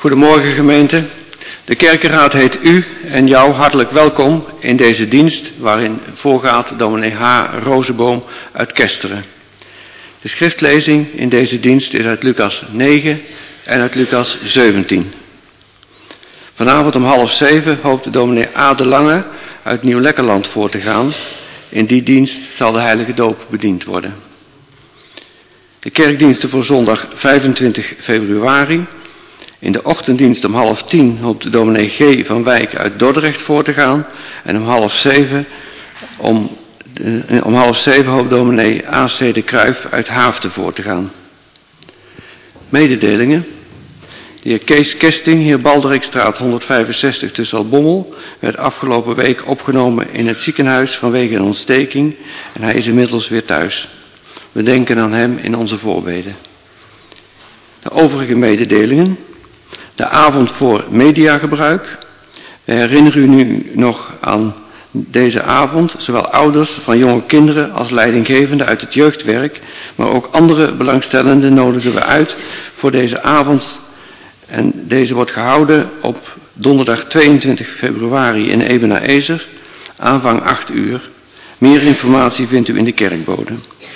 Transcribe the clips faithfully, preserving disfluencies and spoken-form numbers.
Goedemorgen gemeente. De kerkenraad heet u en jou hartelijk welkom in deze dienst waarin voorgaat dominee H. Rozenboom uit Kesteren. De schriftlezing in deze dienst is uit Lucas negen en uit Lucas zeventien. Vanavond om half zeven hoopt dominee A. de Lange uit Nieuw-Lekkerland voor te gaan. In die dienst zal de heilige doop bediend worden. De kerkdiensten voor zondag vijfentwintig februari. In de ochtenddienst om half tien hoopt de dominee G. van Wijk uit Dordrecht voor te gaan. En om half zeven, om, eh, om half zeven hoopt dominee A C de Kruijf uit Haaften voor te gaan. Mededelingen. De heer Kees Kesting, heer Balderijkstraat honderdvijfenzestig te Zaltbommel, werd afgelopen week opgenomen in het ziekenhuis vanwege een ontsteking en hij is inmiddels weer thuis. We denken aan hem in onze voorbeden. De overige mededelingen. De avond voor mediagebruik. We herinneren u nu nog aan deze avond, zowel ouders van jonge kinderen als leidinggevenden uit het jeugdwerk, maar ook andere belangstellenden nodigen we uit voor deze avond. En deze wordt gehouden op donderdag tweeëntwintig februari in Ebenaezer, aanvang acht uur. Meer informatie vindt u in de kerkbode.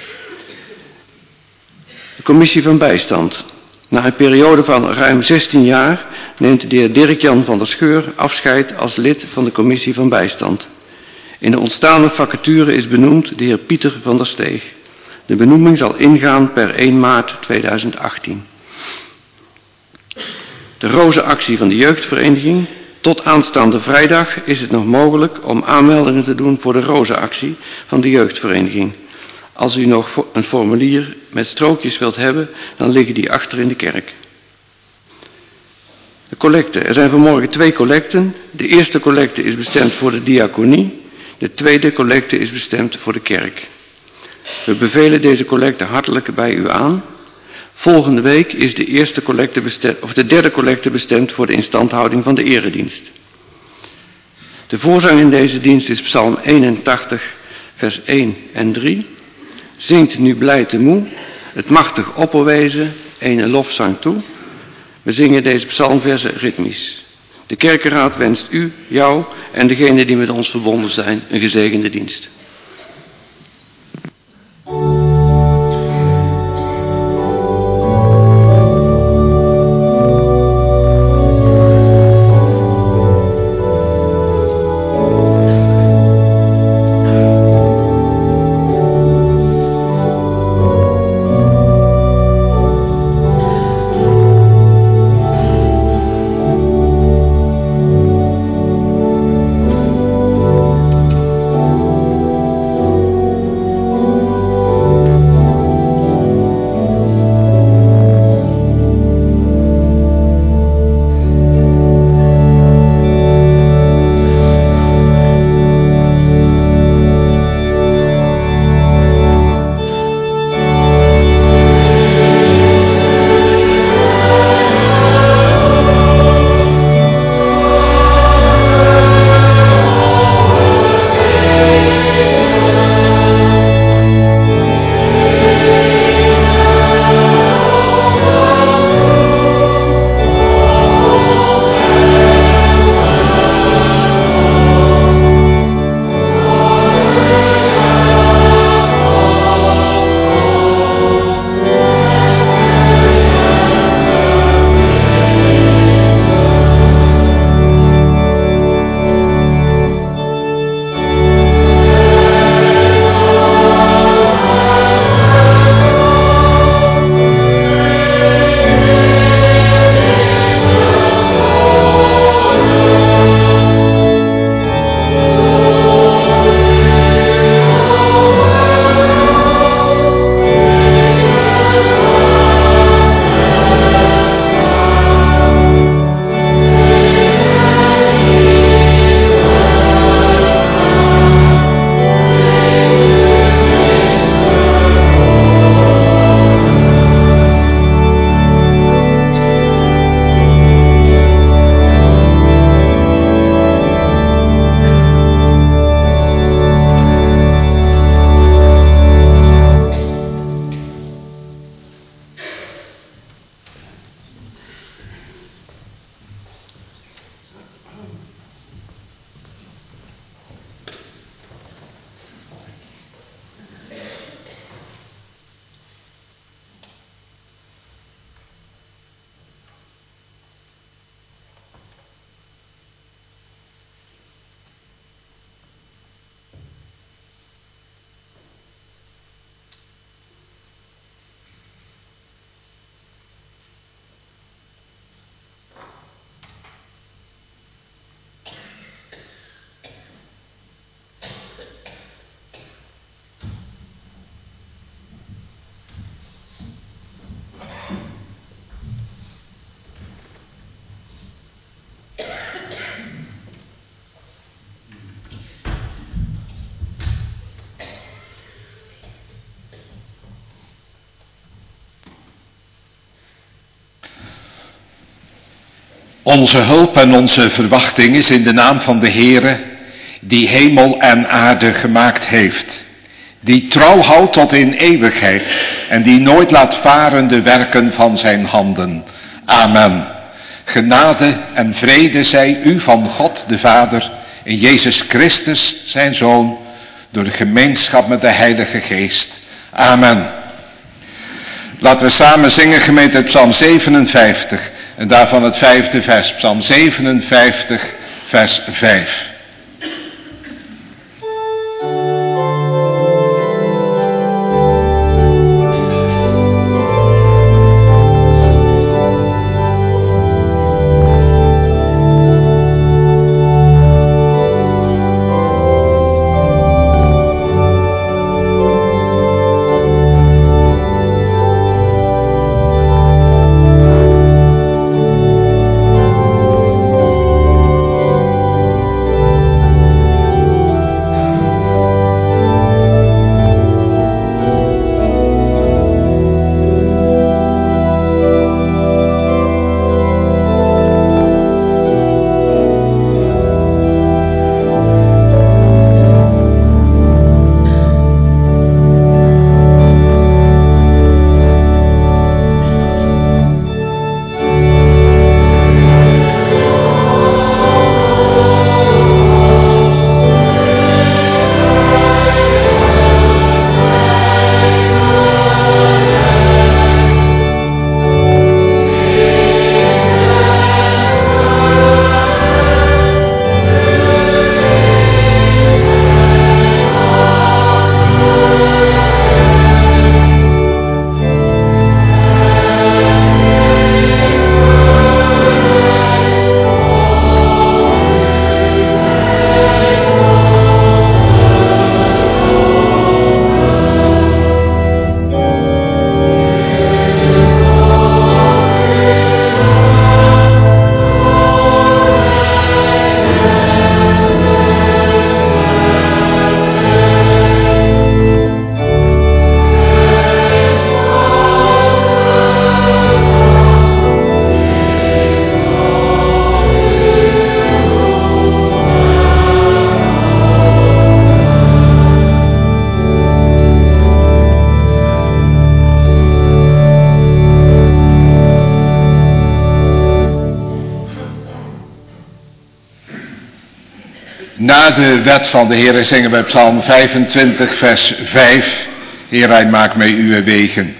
De commissie van bijstand. Na een periode van ruim zestien jaar neemt de heer Dirk-Jan van der Scheur afscheid als lid van de commissie van bijstand. In de ontstaande vacature is benoemd de heer Pieter van der Steeg. De benoeming zal ingaan per één maart tweeduizend achttien. De rozenactie van de jeugdvereniging. Tot aanstaande vrijdag is het nog mogelijk om aanmeldingen te doen voor de rozenactie van de jeugdvereniging. Als u nog een formulier met strookjes wilt hebben, dan liggen die achter in de kerk. De collecten. Er zijn vanmorgen twee collecten. De eerste collecte is bestemd voor de diaconie. De tweede collecte is bestemd voor de kerk. We bevelen deze collecte hartelijk bij u aan. Volgende week is de, eerste collecte bestemd, of de derde collecte bestemd voor de instandhouding van de eredienst. De voorzang in deze dienst is Psalm eenentachtig, vers één en drie. Zingt nu blij te moe, het machtig opperwezen, ene lofzang toe. We zingen deze psalmversen ritmisch. De kerkenraad wenst u, jou en degenen die met ons verbonden zijn een gezegende dienst. Thank Onze hulp en onze verwachting is in de naam van de Heere, die hemel en aarde gemaakt heeft, die trouw houdt tot in eeuwigheid en die nooit laat varen de werken van zijn handen. Amen. Genade en vrede zij u van God de Vader, in Jezus Christus zijn Zoon, door de gemeenschap met de Heilige Geest. Amen. Laten we samen zingen, gemeente, Psalm zevenenvijftig en daarvan het vijfde vers, Psalm zevenenvijftig, vers vijf. Na de wet van de Heer zingen wij Psalm vijfentwintig, vers vijf. Heer, hij maakt mij uw wegen.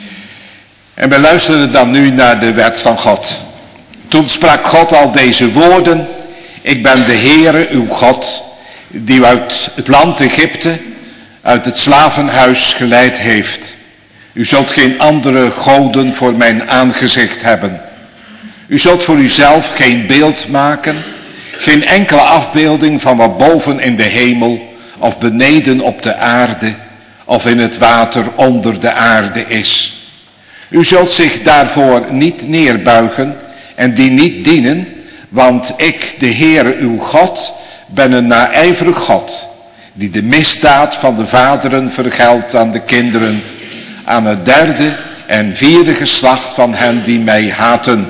En wij luisteren dan nu naar de wet van God. Toen sprak God al deze woorden. Ik ben de Heere, uw God, die u uit het land Egypte, uit het slavenhuis geleid heeft. U zult geen andere goden voor mijn aangezicht hebben. U zult voor uzelf geen beeld maken, geen enkele afbeelding van wat boven in de hemel of beneden op de aarde of in het water onder de aarde is. U zult zich daarvoor niet neerbuigen en die niet dienen, want ik, de Heere uw God, ben een naijverig God, die de misdaad van de vaderen vergeldt aan de kinderen, aan het derde en vierde geslacht van hen die mij haten.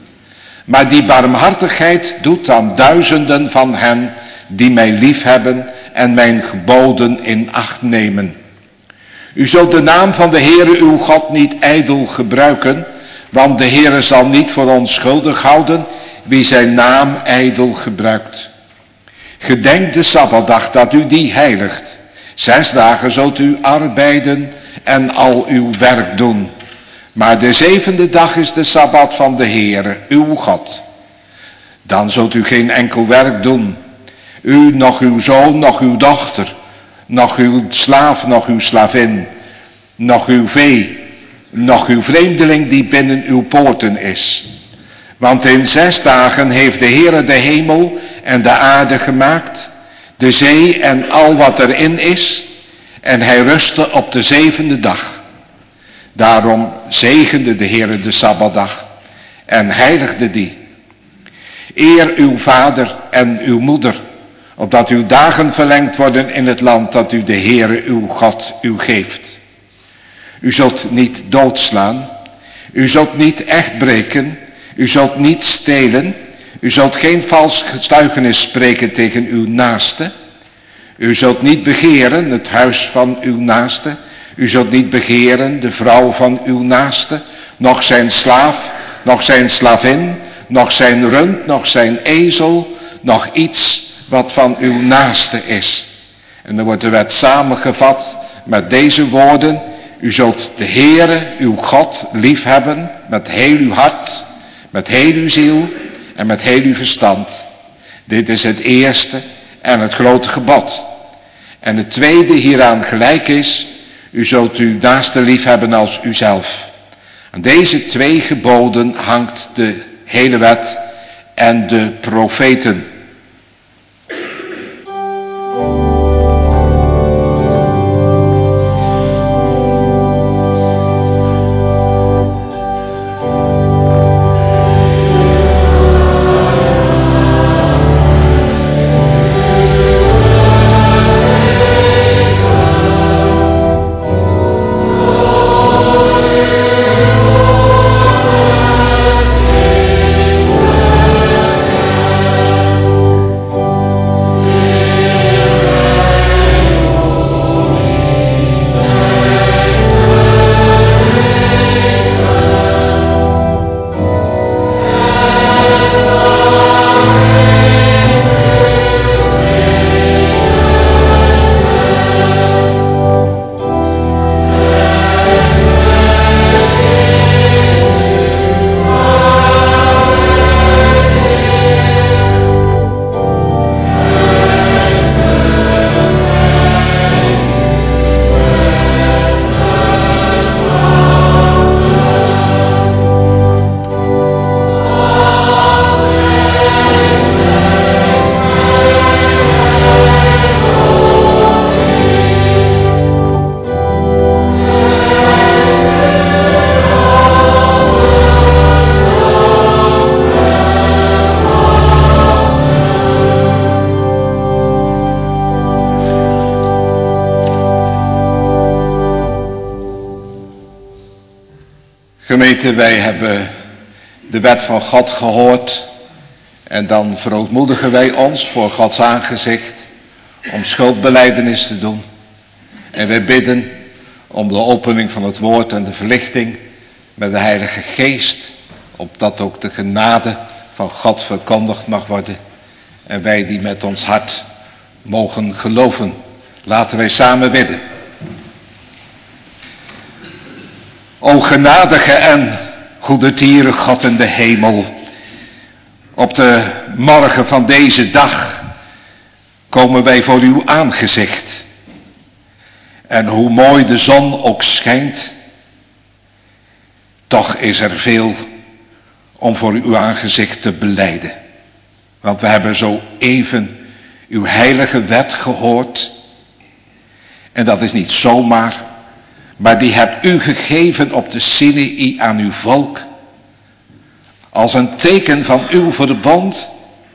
Maar die barmhartigheid doet aan duizenden van hen die mij liefhebben en mijn geboden in acht nemen. U zult de naam van de Heere uw God niet ijdel gebruiken, want de Heere zal niet voor onschuldig houden wie zijn naam ijdel gebruikt. Gedenk de Sabbatdag dat u die heiligt. Zes dagen zult u arbeiden en al uw werk doen. Maar de zevende dag is de Sabbat van de Heere, uw God. Dan zult u geen enkel werk doen. U, nog uw zoon, nog uw dochter, nog uw slaaf, nog uw slavin, nog uw vee, nog uw vreemdeling die binnen uw poorten is. Want in zes dagen heeft de Heere de hemel en de aarde gemaakt, de zee en al wat erin is, en hij rustte op de zevende dag. Daarom zegende de Heere de Sabbatdag en heiligde die. Eer uw vader en uw moeder, opdat uw dagen verlengd worden in het land dat u de Heere uw God u geeft. U zult niet doodslaan, u zult niet echt breken, u zult niet stelen, U zult geen vals getuigenis spreken tegen uw naaste. U zult niet begeren het huis van uw naaste. U zult niet begeren de vrouw van uw naaste, nog zijn slaaf, nog zijn slavin, nog zijn rund, nog zijn ezel, nog iets wat van uw naaste is. En dan wordt de wet samengevat met deze woorden: u zult de Heere, uw God, liefhebben met heel uw hart, met heel uw ziel en met heel uw verstand. Dit is het eerste en het grote gebod. En het tweede hieraan gelijk is: u zult uw naaste liefhebben als uzelf. Aan deze twee geboden hangt de hele wet en de profeten. Gemeente, wij hebben de wet van God gehoord en dan verootmoedigen wij ons voor Gods aangezicht om schuldbelijdenis te doen. En wij bidden om de opening van het woord en de verlichting met de Heilige Geest, opdat ook de genade van God verkondigd mag worden en wij die met ons hart mogen geloven. Laten wij samen bidden. O genadige en goedertiere God in de hemel, op de morgen van deze dag komen wij voor uw aangezicht. En hoe mooi de zon ook schijnt, toch is er veel om voor uw aangezicht te belijden. Want we hebben zo even uw heilige wet gehoord. En dat is niet zomaar, maar die hebt u gegeven op de Sinaï aan uw volk. Als een teken van uw verbond.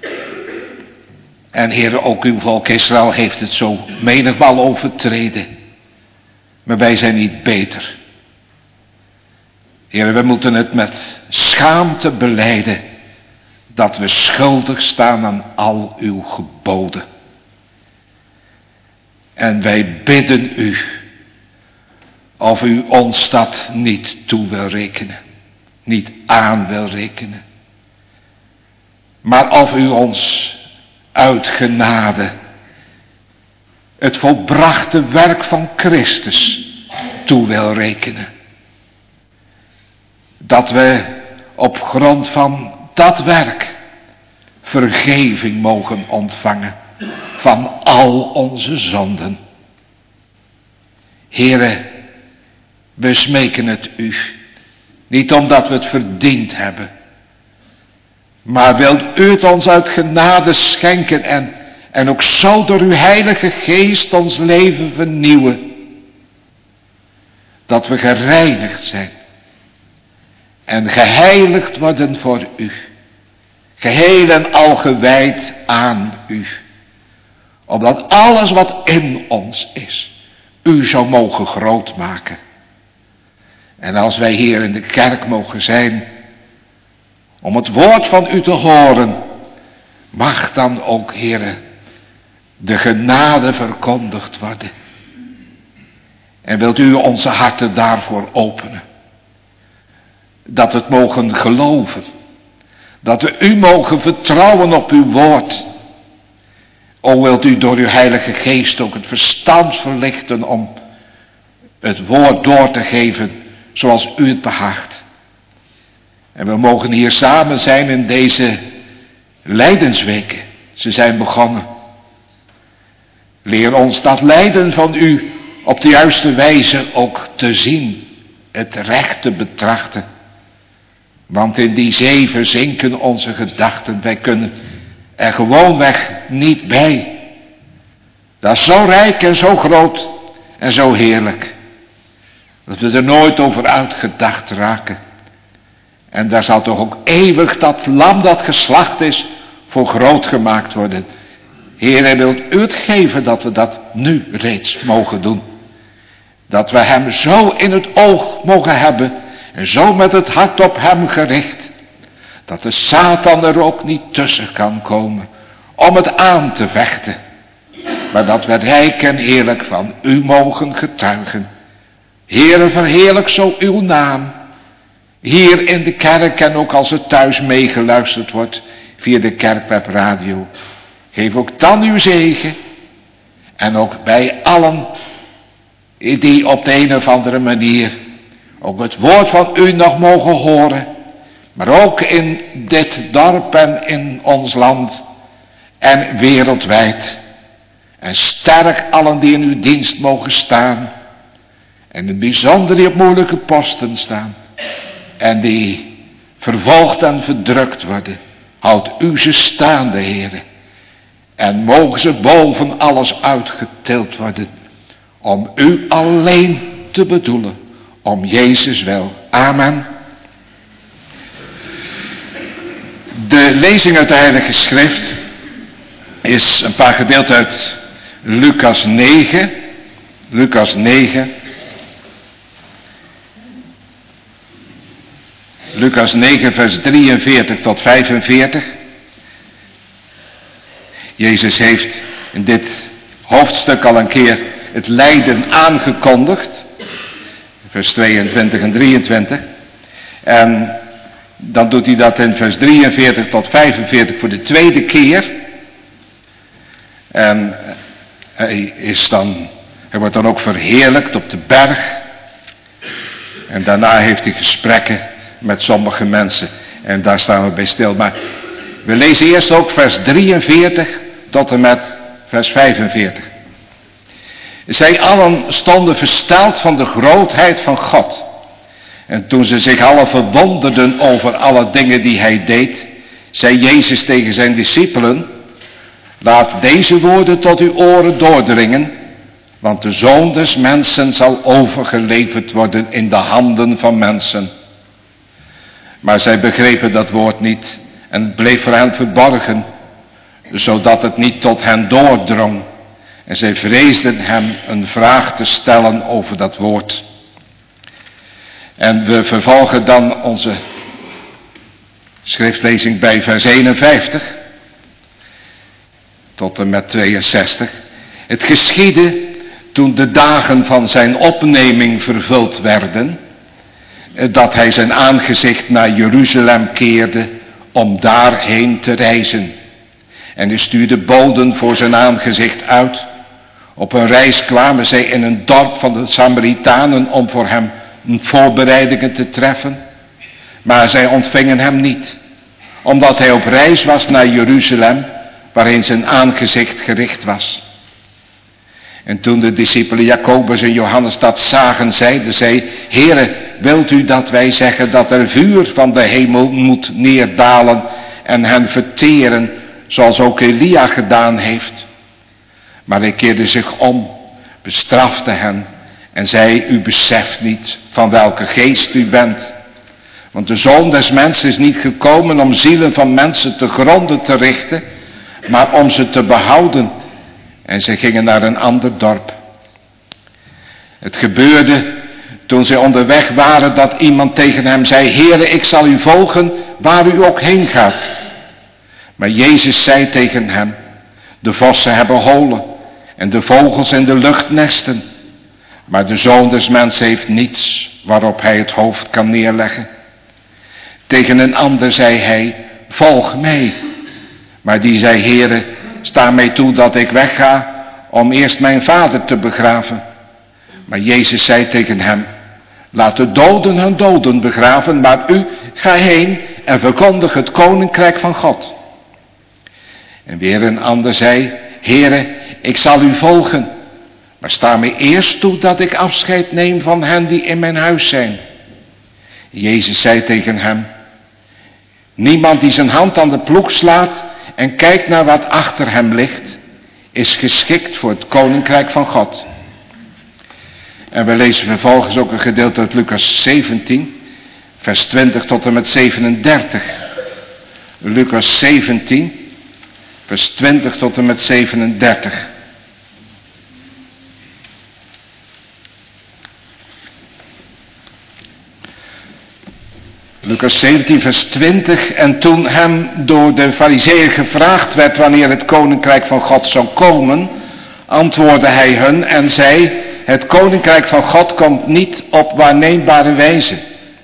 En Heere, ook uw volk Israël heeft het zo menigmaal overtreden. Maar wij zijn niet beter. Heere, we moeten het met schaamte belijden dat we schuldig staan aan al uw geboden. En wij bidden u of u ons dat niet toe wil rekenen, niet aan wil rekenen. Maar of u ons uit genade het volbrachte werk van Christus toe wil rekenen. Dat we op grond van dat werk vergeving mogen ontvangen van al onze zonden. Heere, we smeken het u, niet omdat we het verdiend hebben, maar wilt u het ons uit genade schenken en, en ook zo door uw heilige geest ons leven vernieuwen, dat we gereinigd zijn en geheiligd worden voor u, geheel en al gewijd aan u, opdat alles wat in ons is, u zou mogen groot maken. En als wij hier in de kerk mogen zijn, om het woord van u te horen, mag dan ook, Heere, de genade verkondigd worden. En wilt u onze harten daarvoor openen. Dat we het mogen geloven. Dat we u mogen vertrouwen op uw woord. O, wilt u door uw Heilige Geest ook het verstand verlichten om het woord door te geven zoals u het behaagt. En we mogen hier samen zijn in deze lijdensweken. Ze zijn begonnen. Leer ons dat lijden van u op de juiste wijze ook te zien. Het recht te betrachten. Want in die zee verzinken onze gedachten. Wij kunnen er gewoonweg niet bij. Dat is zo rijk en zo groot en zo heerlijk. Dat we er nooit over uitgedacht raken. En daar zal toch ook eeuwig dat lam dat geslacht is voor groot gemaakt worden. Heer, wilt u het geven dat we dat nu reeds mogen doen. Dat we hem zo in het oog mogen hebben. En zo met het hart op hem gericht. Dat de Satan er ook niet tussen kan komen. Om het aan te vechten. Maar dat we rijk en heerlijk van u mogen getuigen. Heere, verheerlijk zo uw naam. Hier in de kerk en ook als het thuis meegeluisterd wordt via de Kerkweb Radio. Geef ook dan uw zegen. En ook bij allen die op de een of andere manier ook het woord van u nog mogen horen. Maar ook in dit dorp en in ons land en wereldwijd. En sterk allen die in uw dienst mogen staan. En in het bijzonder die op moeilijke posten staan. En die vervolgd en verdrukt worden. Houd u ze staande, Heere. En mogen ze boven alles uitgetild worden. Om u alleen te bedoelen. Om Jezus wel. Amen. De lezing uit de Heilige Schrift is een paar gedeelten uit Lucas negen. Lucas negen. Lucas negen vers drieënveertig tot vijfenveertig. Jezus heeft in dit hoofdstuk al een keer het lijden aangekondigd. Vers tweeëntwintig en drieëntwintig. En dan doet hij dat in vers drieënveertig tot vijfenveertig voor de tweede keer. En hij is dan, hij wordt dan ook verheerlijkt op de berg. En daarna heeft hij gesprekken met sommige mensen. En daar staan we bij stil. Maar we lezen eerst ook vers drieënveertig tot en met vers vijfenveertig. Zij allen stonden versteld van de grootheid van God. En toen ze zich allen verwonderden over alle dingen die hij deed, zei Jezus tegen zijn discipelen: laat deze woorden tot uw oren doordringen, want de Zoon des Mensen zal overgeleverd worden in de handen van mensen. Maar zij begrepen dat woord niet en het bleef voor hen verborgen, zodat het niet tot hen doordrong. En zij vreesden hem een vraag te stellen over dat woord. En we vervolgen dan onze schriftlezing bij vers eenenvijftig tot en met tweeënzestig. Het geschiedde toen de dagen van zijn opneming vervuld werden, dat hij zijn aangezicht naar Jeruzalem keerde om daarheen te reizen. En hij stuurde boden voor zijn aangezicht uit. Op een reis kwamen zij in een dorp van de Samaritanen om voor hem voorbereidingen te treffen. Maar zij ontvingen hem niet, omdat hij op reis was naar Jeruzalem, waarin zijn aangezicht gericht was. En toen de discipelen Jacobus en Johannes dat zagen, zeiden zij: Heere, wilt u dat wij zeggen dat er vuur van de hemel moet neerdalen en hen verteren, zoals ook Elia gedaan heeft? Maar hij keerde zich om, bestrafte hen en zei: u beseft niet van welke geest u bent. Want de Zoon des Mensen is niet gekomen om zielen van mensen te gronden te richten, maar om ze te behouden. En zij gingen naar een ander dorp. Het gebeurde toen zij onderweg waren dat iemand tegen hem zei: Heere, ik zal u volgen waar u ook heen gaat. Maar Jezus zei tegen hem, de vossen hebben holen en de vogels in de lucht nesten. Maar de Zoon des Mensen heeft niets waarop hij het hoofd kan neerleggen. Tegen een ander zei hij, volg mij. Maar die zei, Heere, sta mij toe dat ik wegga om eerst mijn vader te begraven. Maar Jezus zei tegen hem, laat de doden hun doden begraven, maar u ga heen en verkondig het koninkrijk van God. En weer een ander zei, Heere, ik zal u volgen, maar sta mij eerst toe dat ik afscheid neem van hen die in mijn huis zijn. Jezus zei tegen hem, niemand die zijn hand aan de ploeg slaat en kijkt naar wat achter hem ligt, is geschikt voor het koninkrijk van God. En we lezen vervolgens ook een gedeelte uit Lucas zeventien, vers twintig tot en met zevenendertig. Lucas zeventien, vers twintig tot en met zevenendertig. Lucas zeventien, vers twintig. En toen hem door de Farizeeën gevraagd werd wanneer het koninkrijk van God zou komen, antwoordde hij hun en zei, het koninkrijk van God komt niet op waarneembare wijze.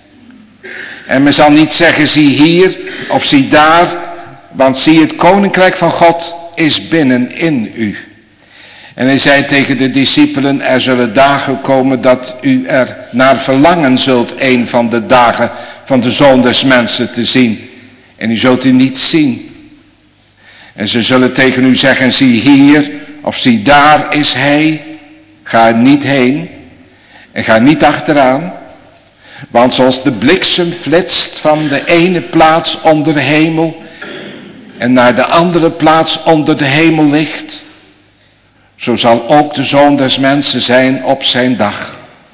En men zal niet zeggen, zie hier of zie daar, want zie, het koninkrijk van God is binnenin u. En hij zei tegen de discipelen, er zullen dagen komen dat u er naar verlangen zult een van de dagen van de Zoon des Mensen te zien. En u zult u niet zien. En ze zullen tegen u zeggen, zie hier of zie daar is hij. Ga er niet heen en ga niet achteraan. Want zoals de bliksem flitst van de ene plaats onder de hemel en naar de andere plaats onder de hemel ligt, zo zal ook de Zoon des Mensen zijn op zijn dag.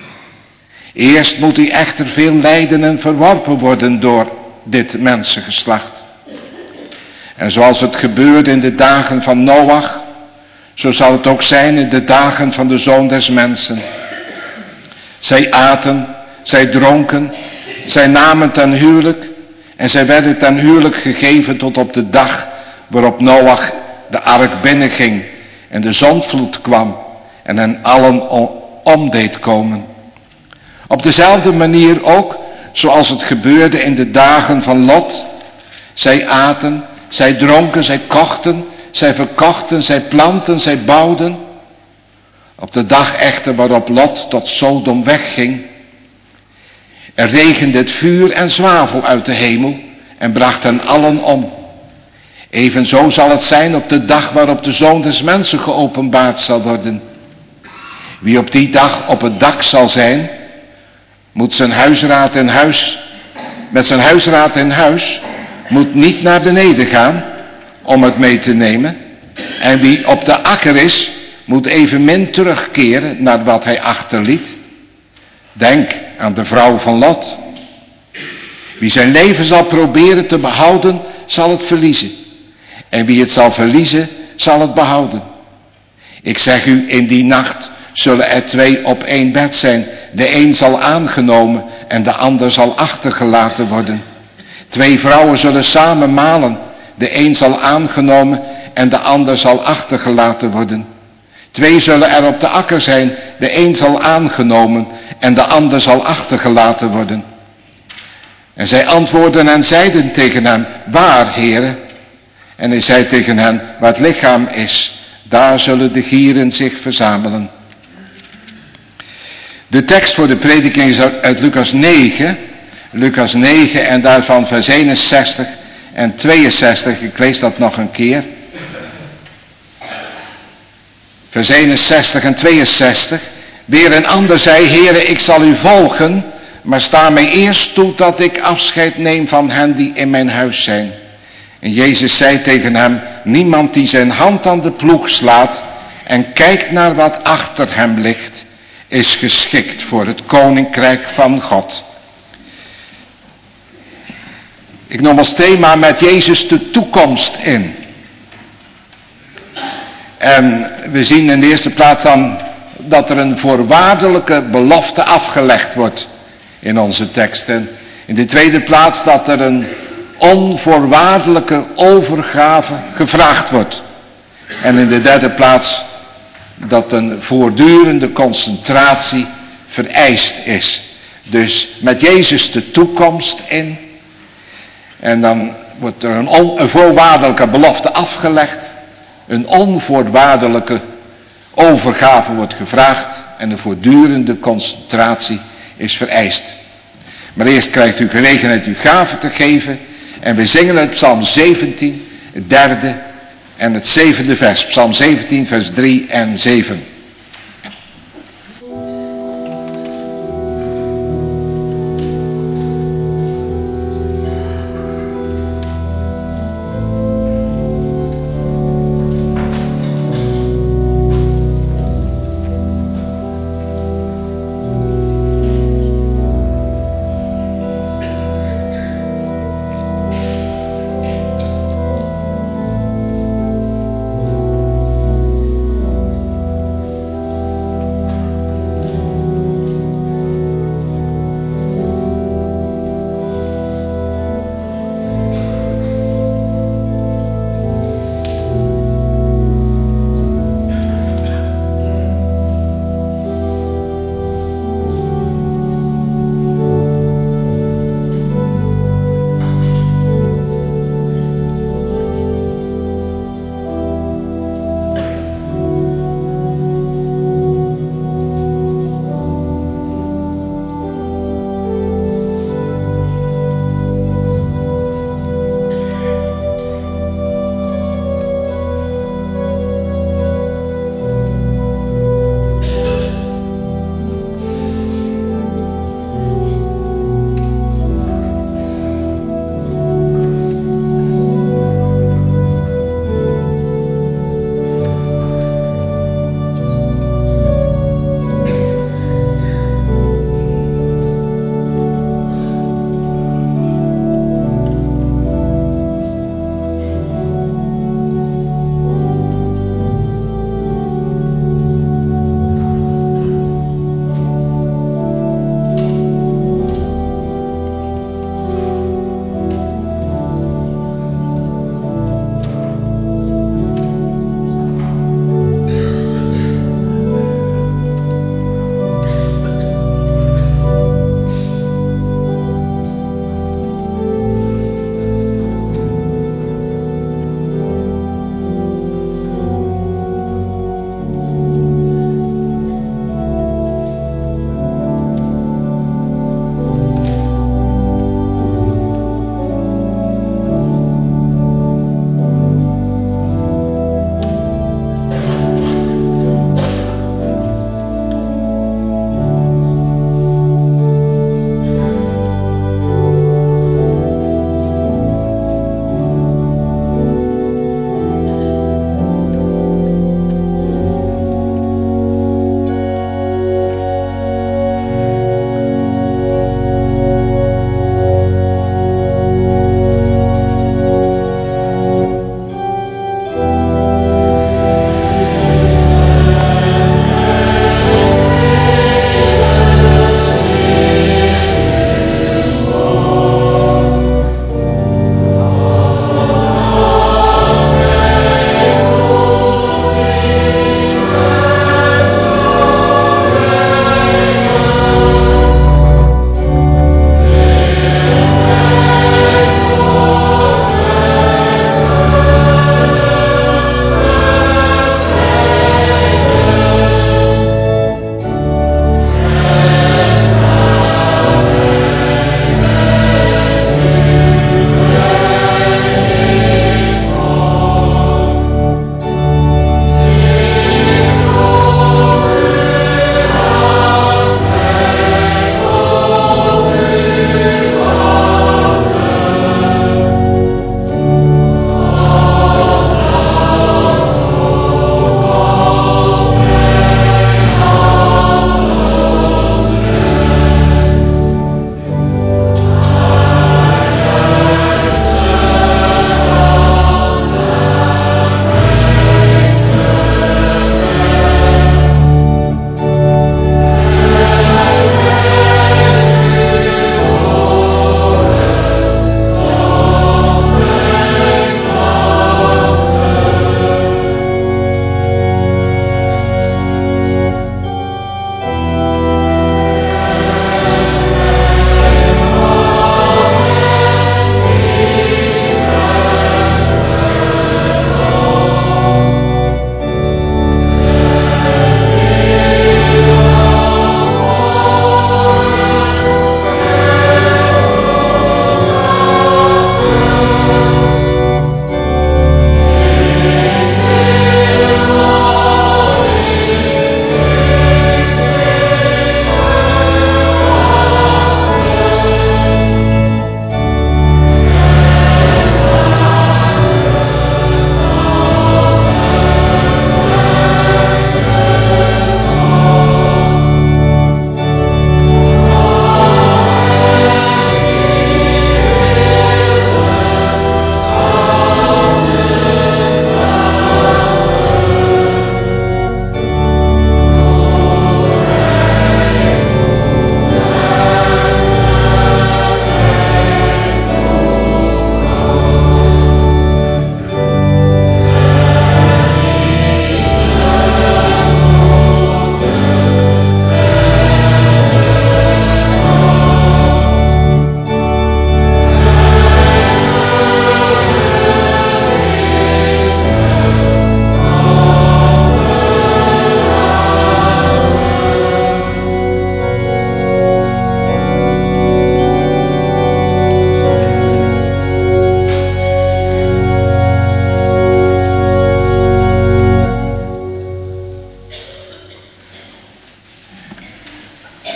Eerst moet hij echter veel lijden en verworpen worden door dit mensengeslacht. En zoals het gebeurde in de dagen van Noach, zo zal het ook zijn in de dagen van de Zoon des Mensen. Zij aten, zij dronken, zij namen ten huwelijk en zij werden ten huwelijk gegeven tot op de dag waarop Noach de ark binnenging en de zondvloed kwam en hen allen om deed komen. Op dezelfde manier ook, zoals het gebeurde in de dagen van Lot. Zij aten, zij dronken, zij kochten, zij verkochten, zij planten, zij bouwden. Op de dag echter waarop Lot tot Sodom wegging, er regende het vuur en zwavel uit de hemel en bracht hen allen om. Evenzo zal het zijn op de dag waarop de Zoon des Mensen geopenbaard zal worden. Wie op die dag op het dak zal zijn, moet zijn huisraad in huis, met zijn huisraad in huis, moet niet naar beneden gaan om het mee te nemen. En wie op de akker is, moet evenmin terugkeren naar wat hij achterliet. Denk aan de vrouw van Lot. Wie zijn leven zal proberen te behouden, zal het verliezen. En wie het zal verliezen, zal het behouden. Ik zeg u, in die nacht zullen er twee op één bed zijn. De een zal aangenomen en de ander zal achtergelaten worden. Twee vrouwen zullen samen malen. De een zal aangenomen en de ander zal achtergelaten worden. Twee zullen er op de akker zijn. De een zal aangenomen en de ander zal achtergelaten worden. En zij antwoordden en zeiden tegen hem, waar, Heere? En hij zei tegen hen, waar het lichaam is, daar zullen de gieren zich verzamelen. De tekst voor de prediking is uit Lucas negen. Lucas negen en daarvan vers eenenzestig en tweeënzestig. Ik lees dat nog een keer. Vers eenenzestig en tweeënzestig. Weer een ander zei, Heere, ik zal u volgen, maar sta mij eerst toe dat ik afscheid neem van hen die in mijn huis zijn. En Jezus zei tegen hem, niemand die zijn hand aan de ploeg slaat en kijkt naar wat achter hem ligt, is geschikt voor het koninkrijk van God. Ik noem als thema met Jezus de toekomst in. En we zien in de eerste plaats dan dat er een voorwaardelijke belofte afgelegd wordt in onze tekst. En in de tweede plaats dat er een onvoorwaardelijke overgave gevraagd wordt. En in de derde plaats dat een voortdurende concentratie vereist is. Dus met Jezus de toekomst in. En dan wordt er een, on, een voorwaardelijke belofte afgelegd. Een onvoorwaardelijke overgave wordt gevraagd. En een voortdurende concentratie is vereist. Maar eerst krijgt u gelegenheid uw gave te geven. En we zingen uit Psalm zeventien, het derde en het zevende vers. Psalm zeventien, vers drie en zeven.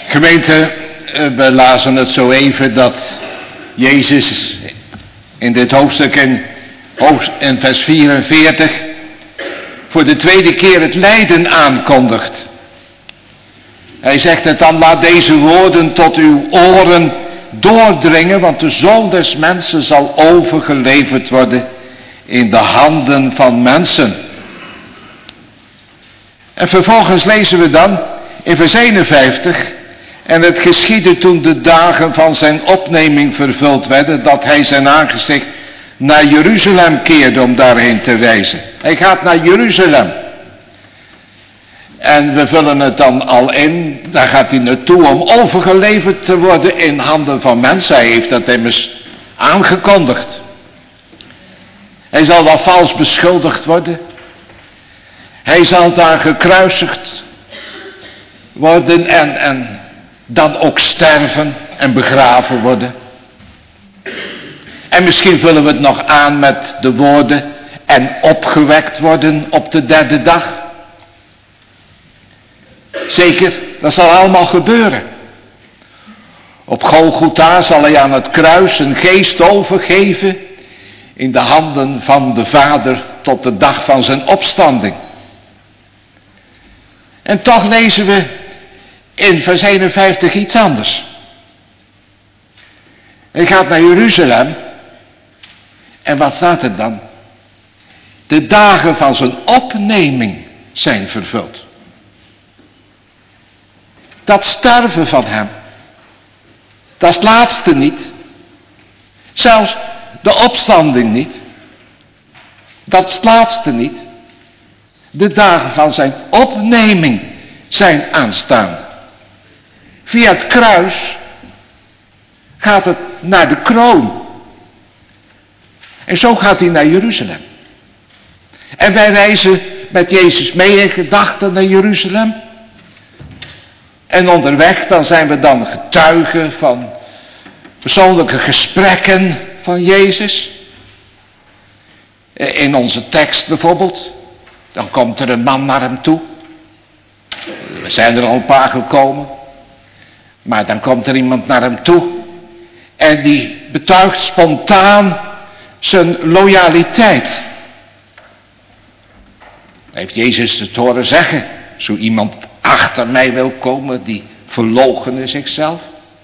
Gemeente, we lazen het zo even dat Jezus in dit hoofdstuk in, in vers vierenveertig voor de tweede keer het lijden aankondigt. Hij zegt het dan, laat deze woorden tot uw oren doordringen, want de Zoon des Mensen zal overgeleverd worden in de handen van mensen. En vervolgens lezen we dan in vers eenenvijftig, en het geschiedde toen de dagen van zijn opneming vervuld werden, dat hij zijn aangezicht naar Jeruzalem keerde om daarheen te wijzen. Hij gaat naar Jeruzalem. En we vullen het dan al in, daar gaat hij naartoe om overgeleverd te worden in handen van mensen. Hij heeft dat immers aangekondigd. Hij zal wel vals beschuldigd worden. Hij zal daar gekruisigd worden en, en dan ook sterven en begraven worden. En misschien vullen we het nog aan met de woorden en opgewekt worden op de derde dag. Zeker, dat zal allemaal gebeuren. Op Golgotha zal hij aan het kruis zijn geest overgeven in de handen van de Vader tot de dag van zijn opstanding. En toch lezen we in vers eenenvijftig iets anders. Hij gaat naar Jeruzalem. En wat staat er dan? De dagen van zijn opneming zijn vervuld. Dat sterven van hem, dat is het laatste niet. Zelfs de opstanding niet. Dat is het laatste niet. De dagen van zijn opneming zijn aanstaande. Via het kruis gaat het naar de kroon. En zo gaat hij naar Jeruzalem. En wij reizen met Jezus mee in gedachten naar Jeruzalem. En onderweg dan zijn we dan getuigen van persoonlijke gesprekken van Jezus. In onze tekst bijvoorbeeld. Dan komt er een man naar hem toe. We zijn er al een paar gekomen. Maar dan komt er iemand naar hem toe. En die betuigt spontaan zijn loyaliteit. Heeft Jezus het horen zeggen. Zo iemand achter mij wil komen, die verloochene zichzelf.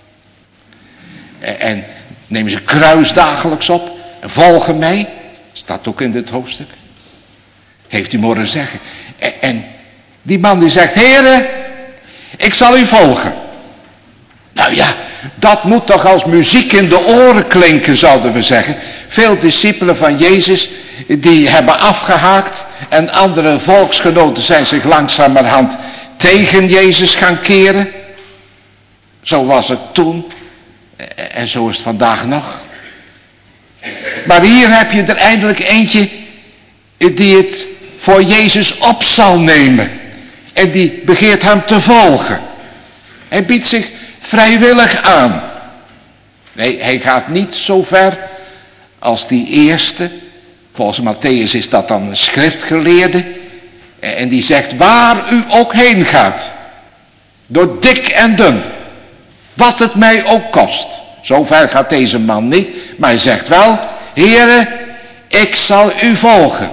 En neem zijn kruis dagelijks op. En volgen mij. Staat ook in dit hoofdstuk. Heeft u horen zeggen. En die man die zegt, Heere, ik zal u volgen. Nou ja, dat moet toch als muziek in de oren klinken, zouden we zeggen. Veel discipelen van Jezus, die hebben afgehaakt. En andere volksgenoten zijn zich langzamerhand tegen Jezus gaan keren. Zo was het toen. En zo is het vandaag nog. Maar hier heb je er eindelijk eentje die het voor Jezus op zal nemen. En die begeert hem te volgen. Hij biedt zich vrijwillig aan. Nee, hij gaat niet zo ver als die eerste. Volgens Matthäus is dat dan een schriftgeleerde. En die zegt, waar u ook heen gaat. Door dik en dun. Wat het mij ook kost. Zo ver gaat deze man niet. Maar hij zegt wel, Heere, ik zal u volgen.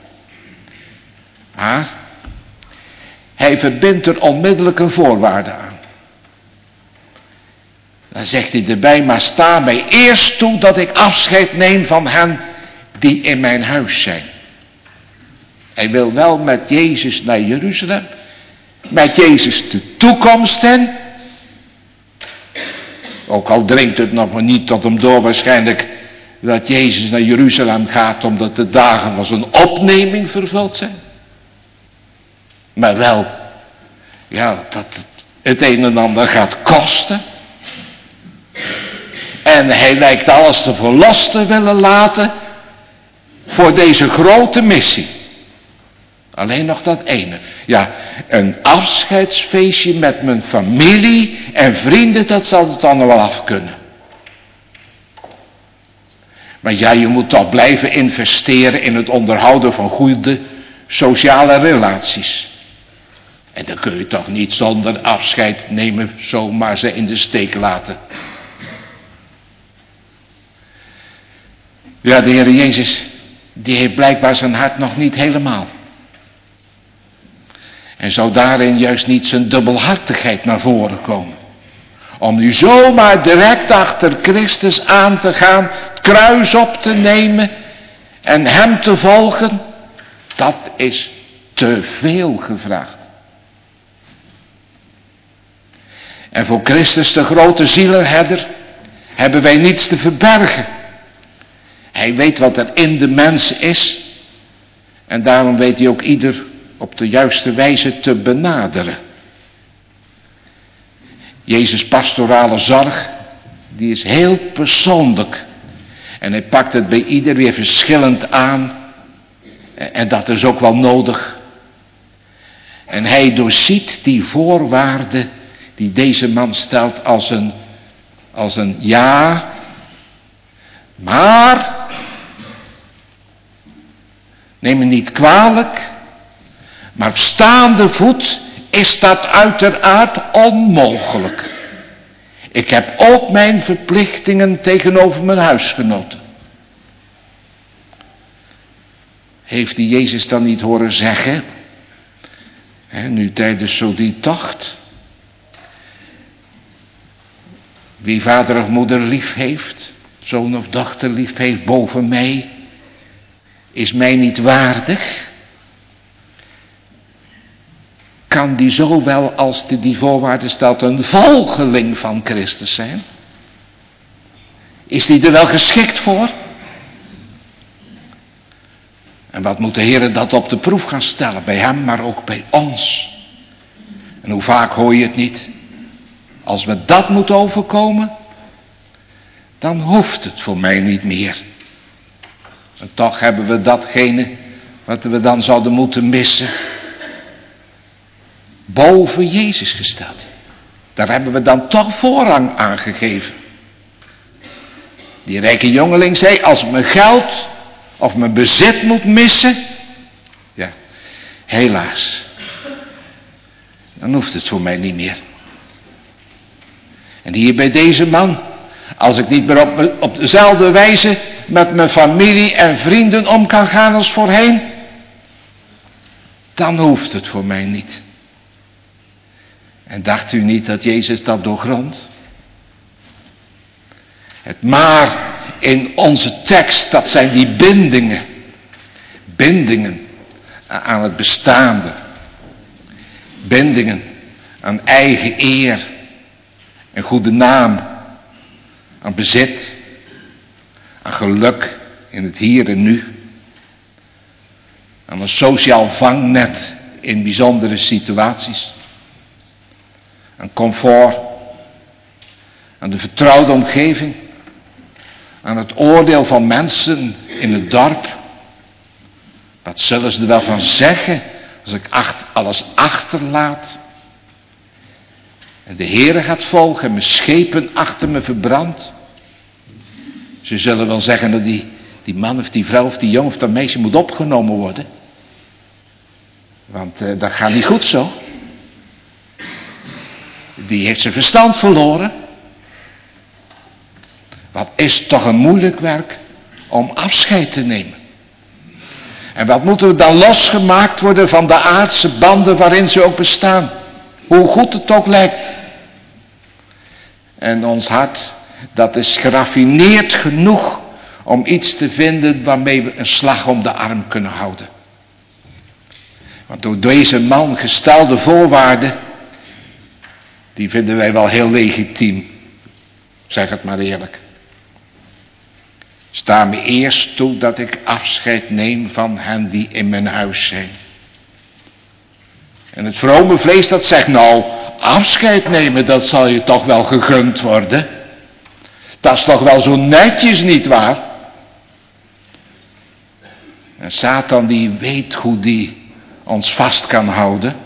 Maar hij verbindt er onmiddellijk een voorwaarde aan. Dan zegt hij erbij, maar sta mij eerst toe dat ik afscheid neem van hen die in mijn huis zijn. Hij wil wel met Jezus naar Jeruzalem. Met Jezus de toekomst in. Ook al dringt het nog maar niet tot hem door waarschijnlijk dat Jezus naar Jeruzalem gaat omdat de dagen van zijn opneming vervuld zijn. Maar wel, ja, dat het, het een en ander gaat kosten. En hij lijkt alles te verlost te willen laten voor deze grote missie. Alleen nog dat ene. Ja, een afscheidsfeestje met mijn familie en vrienden, dat zal het dan nog wel af kunnen. Maar ja, je moet toch blijven investeren in het onderhouden van goede sociale relaties. En dan kun je toch niet zonder afscheid nemen zomaar ze in de steek laten. Ja, de Heer Jezus, die heeft blijkbaar zijn hart nog niet helemaal. En zou daarin juist niet zijn dubbelhartigheid naar voren komen. Om nu zomaar direct achter Christus aan te gaan, het kruis op te nemen en hem te volgen, dat is te veel gevraagd. En voor Christus, de grote zielenherder, hebben wij niets te verbergen. Hij weet wat er in de mens is. En daarom weet hij ook ieder op de juiste wijze te benaderen. Jezus' pastorale zorg, die is heel persoonlijk. En hij pakt het bij ieder weer verschillend aan. En dat is ook wel nodig. En hij doorziet die voorwaarden die deze man stelt als een, als een ja, maar, neem me niet kwalijk, maar op staande voet is dat uiteraard onmogelijk. Ik heb ook mijn verplichtingen tegenover mijn huisgenoten. Heeft die Jezus dan niet horen zeggen, hè, nu tijdens zo die tocht, wie vader of moeder lief heeft, zoon of dochter lief heeft boven mij, is mij niet waardig. Kan die zowel als die die voorwaarden stelt een volgeling van Christus zijn? Is die er wel geschikt voor? En wat moet de Heer dat op de proef gaan stellen, bij hem, maar ook bij ons? En hoe vaak hoor je het niet? Als we dat moeten overkomen, dan hoeft het voor mij niet meer. En toch hebben we datgene wat we dan zouden moeten missen, boven Jezus gesteld. Daar hebben we dan toch voorrang aan gegeven. Die rijke jongeling zei, als ik mijn geld of mijn bezit moet missen, ja, helaas, dan hoeft het voor mij niet meer. En hier bij deze man, als ik niet meer op, op dezelfde wijze met mijn familie en vrienden om kan gaan als voorheen, dan hoeft het voor mij niet. En dacht u niet dat Jezus dat doorgrondt? Het maar in onze tekst, dat zijn die bindingen. Bindingen aan het bestaande. Bindingen aan eigen eer en goede naam. Aan bezit. Aan geluk in het hier en nu. Aan een sociaal vangnet in bijzondere situaties. Aan comfort. Aan de vertrouwde omgeving. Aan het oordeel van mensen in het dorp. Wat zullen ze er wel van zeggen als ik achter, alles achterlaat? En de Heere gaat volgen en mijn schepen achter me verbrandt. Ze zullen wel zeggen dat die, die man of die vrouw of die jongen of dat meisje moet opgenomen worden. Want uh, dat gaat niet goed zo. Die heeft zijn verstand verloren. Wat is toch een moeilijk werk om afscheid te nemen. En wat moeten we dan losgemaakt worden van de aardse banden waarin ze ook bestaan. Hoe goed het ook lijkt. En ons hart, dat is geraffineerd genoeg om iets te vinden waarmee we een slag om de arm kunnen houden. Want door deze man gestelde voorwaarden, die vinden wij wel heel legitiem. Zeg het maar eerlijk. Sta me eerst toe dat ik afscheid neem van hen die in mijn huis zijn. En het vrome vlees dat zegt, nou, afscheid nemen, dat zal je toch wel gegund worden. Dat is toch wel zo netjes, nietwaar? En Satan die weet hoe die ons vast kan houden.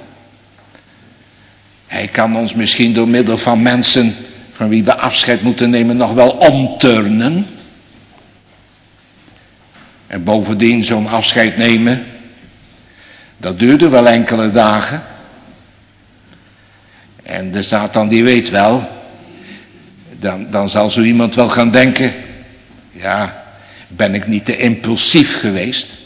Hij kan ons misschien door middel van mensen van wie we afscheid moeten nemen nog wel omturnen. En bovendien zo'n afscheid nemen, dat duurde wel enkele dagen. En de Satan die weet wel, dan, dan zal zo iemand wel gaan denken, ja, ben ik niet te impulsief geweest?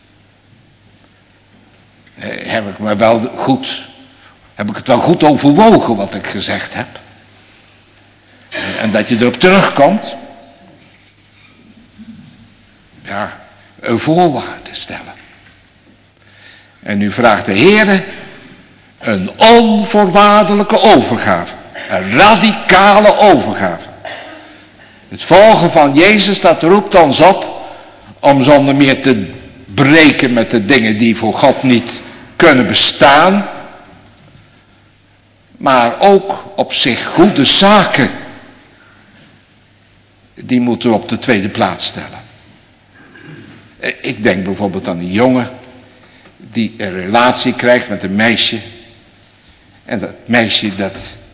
Eh, heb ik me wel goed, heb ik het wel goed overwogen wat ik gezegd heb? En, en dat je erop terugkomt, ja, een voorwaarde stellen. En nu vraagt de Heere een onvoorwaardelijke overgave. Een radicale overgave. Het volgen van Jezus, dat roept ons op om zonder meer te breken met de dingen die voor God niet kunnen bestaan. Maar ook op zich goede zaken. Die moeten we op de tweede plaats stellen. Ik denk bijvoorbeeld aan een jongen die een relatie krijgt met een meisje. En dat meisje dat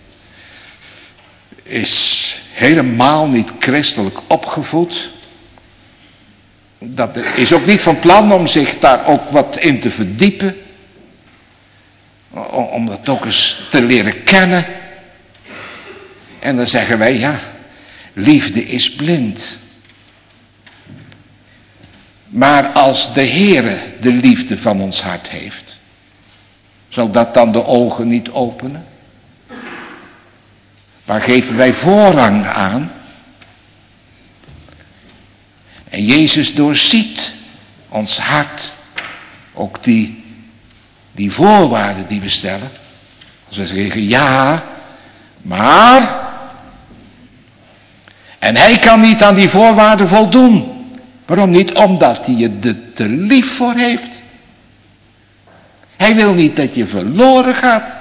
is helemaal niet christelijk opgevoed. Dat is ook niet van plan om zich daar ook wat in te verdiepen. Om dat ook eens te leren kennen. En dan zeggen wij, ja, liefde is blind. Maar als de Heere de liefde van ons hart heeft, zal dat dan de ogen niet openen? Waar geven wij voorrang aan? En Jezus doorziet ons hart, ook die, die voorwaarden die we stellen. Als we zeggen ja, maar. En hij kan niet aan die voorwaarden voldoen. Waarom niet? Omdat hij je er te lief voor heeft. Hij wil niet dat je verloren gaat.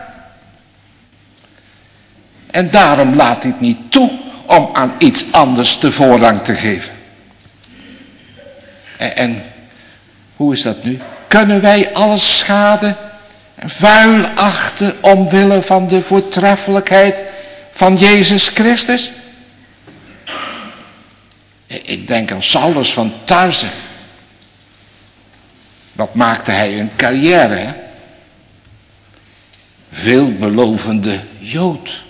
En daarom laat hij het niet toe om aan iets anders de voorrang te geven. En, en hoe is dat nu? Kunnen wij alles schade en vuil achten omwille van de voortreffelijkheid van Jezus Christus? Ik denk aan Saulus van Tarse. Wat maakte hij een carrière, hè? Veelbelovende Jood.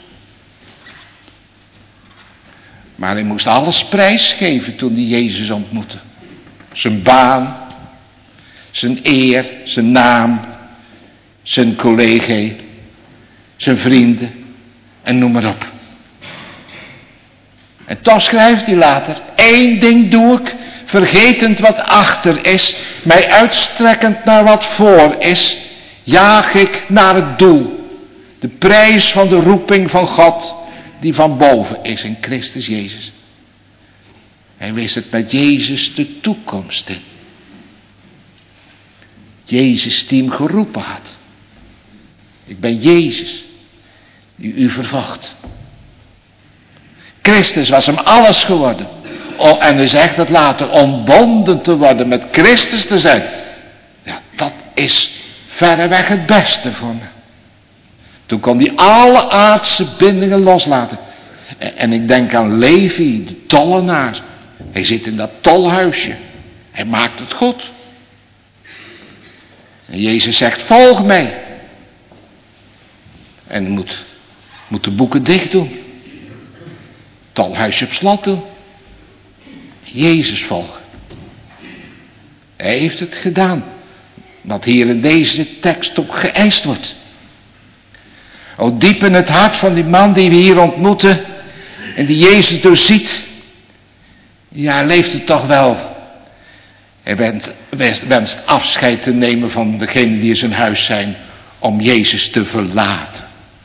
Maar hij moest alles prijsgeven toen hij Jezus ontmoette. Zijn baan, zijn eer, zijn naam, zijn collega, zijn vrienden en noem maar op. En toch schrijft hij later, één ding doe ik, vergetend wat achter is, mij uitstrekkend naar wat voor is, jaag ik naar het doel. De prijs van de roeping van God, die van boven is in Christus Jezus. Hij wist het met Jezus de toekomst in. Jezus die hem geroepen had. Ik ben Jezus, die u verwacht. Christus was hem alles geworden. Oh, en hij zegt het later, ontbonden te worden, met Christus te zijn. Ja, dat is verreweg het beste voor me. Toen kon hij alle aardse bindingen loslaten. En, en ik denk aan Levi, de tollenaar. Hij zit in dat tolhuisje. Hij maakt het goed. En Jezus zegt, volg mij. En moet, moet de boeken dicht doen. Tolhuisje op slot doen. Jezus volgen. Hij heeft het gedaan. Wat hier in deze tekst ook geëist wordt. O, diep in het hart van die man die we hier ontmoeten. En die Jezus doorziet. Ja, hij leeft het toch wel. Hij wenst, wenst afscheid te nemen van degenen die in zijn huis zijn. Om Jezus te verlaten.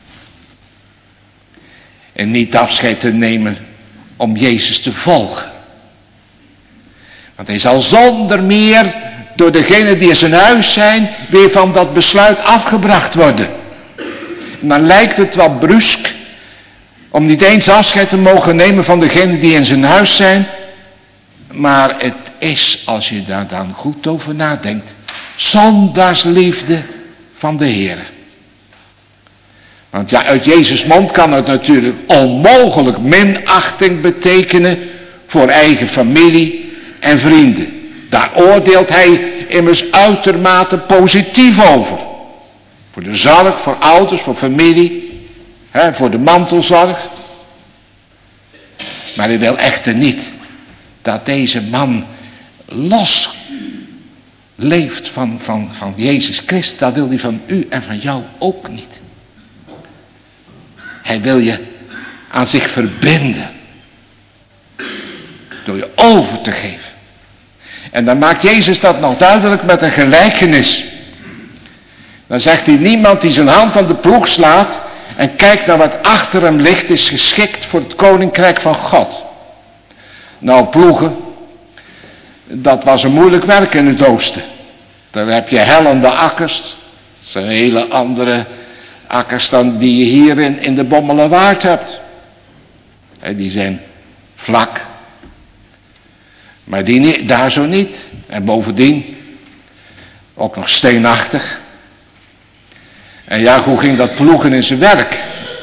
En niet afscheid te nemen om Jezus te volgen. Want hij zal zonder meer door degenen die in zijn huis zijn weer van dat besluit afgebracht worden. En dan lijkt het wat brusk om niet eens afscheid te mogen nemen van degenen die in zijn huis zijn. Maar het is, als je daar dan goed over nadenkt, zondaarsliefde van de Heer. Want ja, uit Jezus' mond kan het natuurlijk onmogelijk minachting betekenen voor eigen familie en vrienden. Daar oordeelt hij immers uitermate positief over. Voor de zorg, voor ouders, voor familie. hè, voor de mantelzorg. Maar hij wil echter niet dat deze man los leeft van, van, van Jezus Christus. Dat wil hij van u en van jou ook niet. Hij wil je aan zich verbinden. Door je over te geven. En dan maakt Jezus dat nog duidelijk met een gelijkenis. Dan zegt hij, niemand die zijn hand aan de ploeg slaat en kijkt naar wat achter hem ligt, is geschikt voor het koninkrijk van God. Nou, ploegen, dat was een moeilijk werk in het oosten. Dan heb je hellende akkers. Dat zijn hele andere akkers dan die je hier in, in de Bommelerwaard hebt. En die zijn vlak. Maar die niet, daar zo niet. En bovendien ook nog steenachtig. En ja, hoe ging dat ploegen in zijn werk?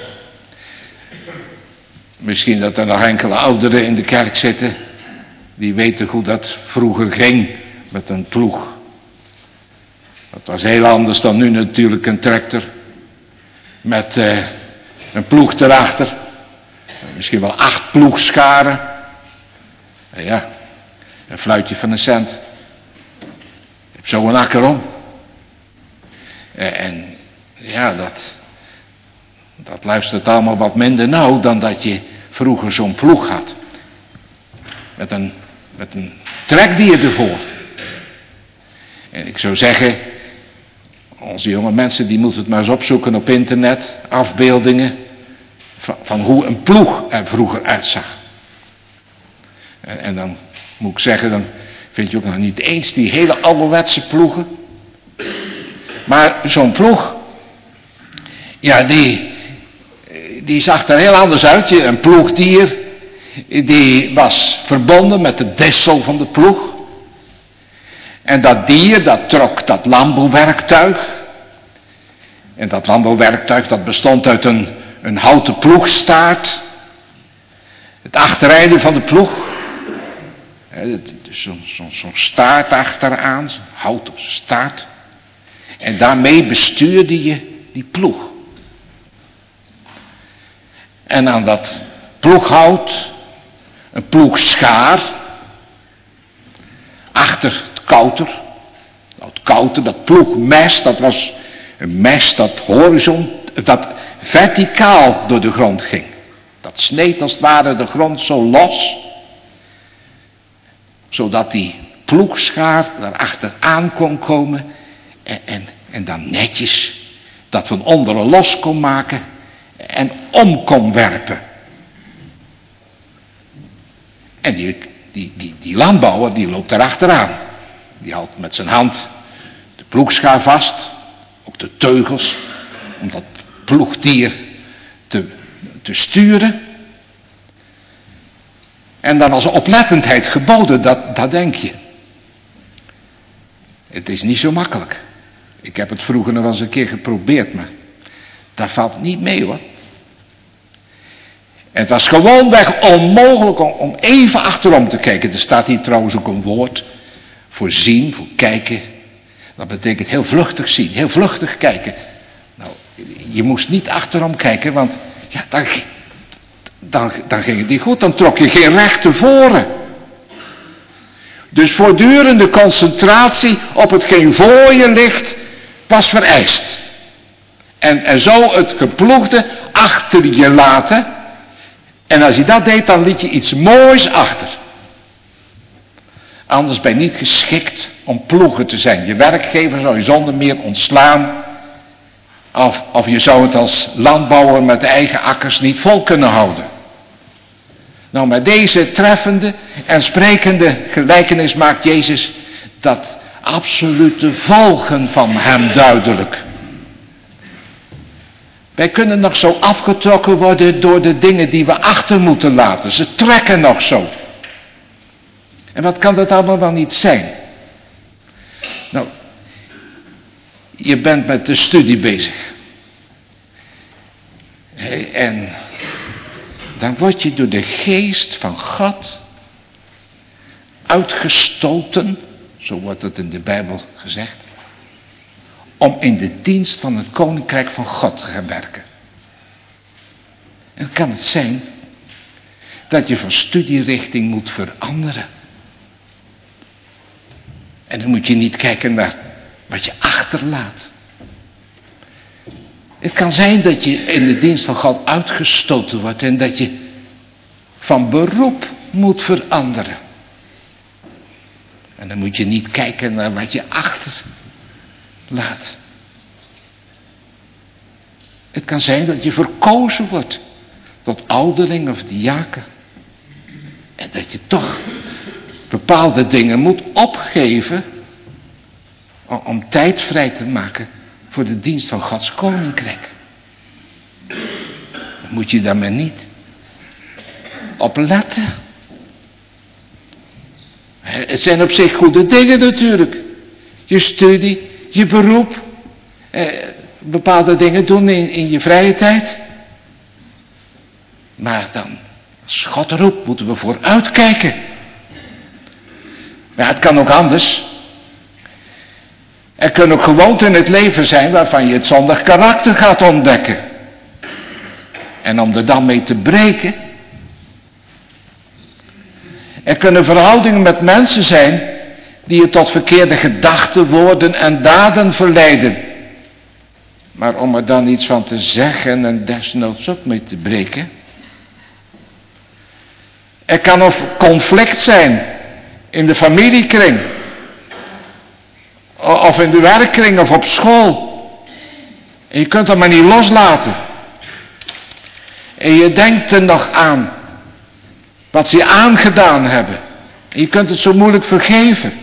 Misschien dat er nog enkele ouderen in de kerk zitten. Die weten hoe dat vroeger ging met een ploeg. Dat was heel anders dan nu natuurlijk een tractor. Met uh, een ploeg erachter. Misschien wel acht ploegscharen. En ja, een fluitje van een cent. Je hebt zo een akker om. En, en ja, dat, dat luistert allemaal wat minder nauw dan dat je vroeger zo'n ploeg had. Met een, met een trekdier ervoor. En ik zou zeggen, onze jonge mensen die moeten het maar eens opzoeken op internet. Afbeeldingen van, van hoe een ploeg er vroeger uitzag. En, en dan moet ik zeggen, dan vind je ook nog niet eens die hele ouderwetse ploegen. Maar zo'n ploeg, ja, die, die zag er heel anders uit. Een ploegdier, die was verbonden met de dissel van de ploeg. En dat dier, dat trok dat landbouwwerktuig. En dat landbouwwerktuig, dat bestond uit een, een houten ploegstaart. Het achterijden van de ploeg. Zo'n zo, zo staart achteraan, zo'n houten staart. En daarmee bestuurde je die ploeg. En aan dat ploeghout, een ploegschaar, achter het kouter. Het kouter, dat ploegmes, dat was een mes dat horizon, dat verticaal door de grond ging. Dat sneed als het ware de grond zo los, zodat die ploegschaar daarachter aan kon komen en, en, en dan netjes dat van onderen los kon maken en om kon werpen. En die, die, die, die landbouwer die loopt erachteraan. Die houdt met zijn hand de ploegschaar vast, ook de teugels, om dat ploegdier te, te sturen. En dan was oplettendheid geboden, dat, dat denk je. Het is niet zo makkelijk. Ik heb het vroeger nog wel eens een keer geprobeerd, maar dat valt niet mee hoor. En het was gewoonweg onmogelijk om, om even achterom te kijken. Er staat hier trouwens ook een woord voor zien, voor kijken. Dat betekent heel vluchtig zien, heel vluchtig kijken. Nou, je moest niet achterom kijken, want ja, dan, dan, dan ging het niet goed. Dan trok je geen recht tevoren. Dus voortdurende concentratie op hetgeen voor je ligt was vereist. En, en zo het geploegde achter je laten. En als je dat deed, dan liet je iets moois achter. Anders ben je niet geschikt om ploegen te zijn. Je werkgever zou je zonder meer ontslaan. Of, of je zou het als landbouwer met de eigen akkers niet vol kunnen houden. Nou, met deze treffende en sprekende gelijkenis maakt Jezus dat absolute volgen van hem duidelijk. Wij kunnen nog zo afgetrokken worden door de dingen die we achter moeten laten. Ze trekken nog zo. En wat kan dat allemaal wel niet zijn? Nou, je bent met de studie bezig. En dan word je door de geest van God uitgestoten, zo wordt het in de Bijbel gezegd, om in de dienst van het koninkrijk van God te gaan werken. En kan het zijn dat je van studierichting moet veranderen. En dan moet je niet kijken naar wat je achterlaat. Het kan zijn dat je in de dienst van God uitgestoten wordt en dat je van beroep moet veranderen. En dan moet je niet kijken naar wat je achterlaat. Het kan zijn dat je verkozen wordt tot ouderling of diaken. En dat je toch bepaalde dingen moet opgeven om tijd vrij te maken voor de dienst van Gods koninkrijk. Dan moet je daar maar niet op letten. Het zijn op zich goede dingen natuurlijk. Je studie, je beroep, eh, bepaalde dingen doen in, in je vrije tijd. Maar dan, als God roept, moeten we vooruitkijken. Maar het kan ook anders. Er kunnen ook gewoonten in het leven zijn waarvan je het zondig karakter gaat ontdekken. En om er dan mee te breken. Er kunnen verhoudingen met mensen zijn die je tot verkeerde gedachten, woorden en daden verleiden. Maar om er dan iets van te zeggen en desnoods ook mee te breken. Er kan ook conflict zijn in de familiekring. Of in de werkkring of op school. En je kunt dat maar niet loslaten. En je denkt er nog aan wat ze je aangedaan hebben. En je kunt het zo moeilijk vergeven.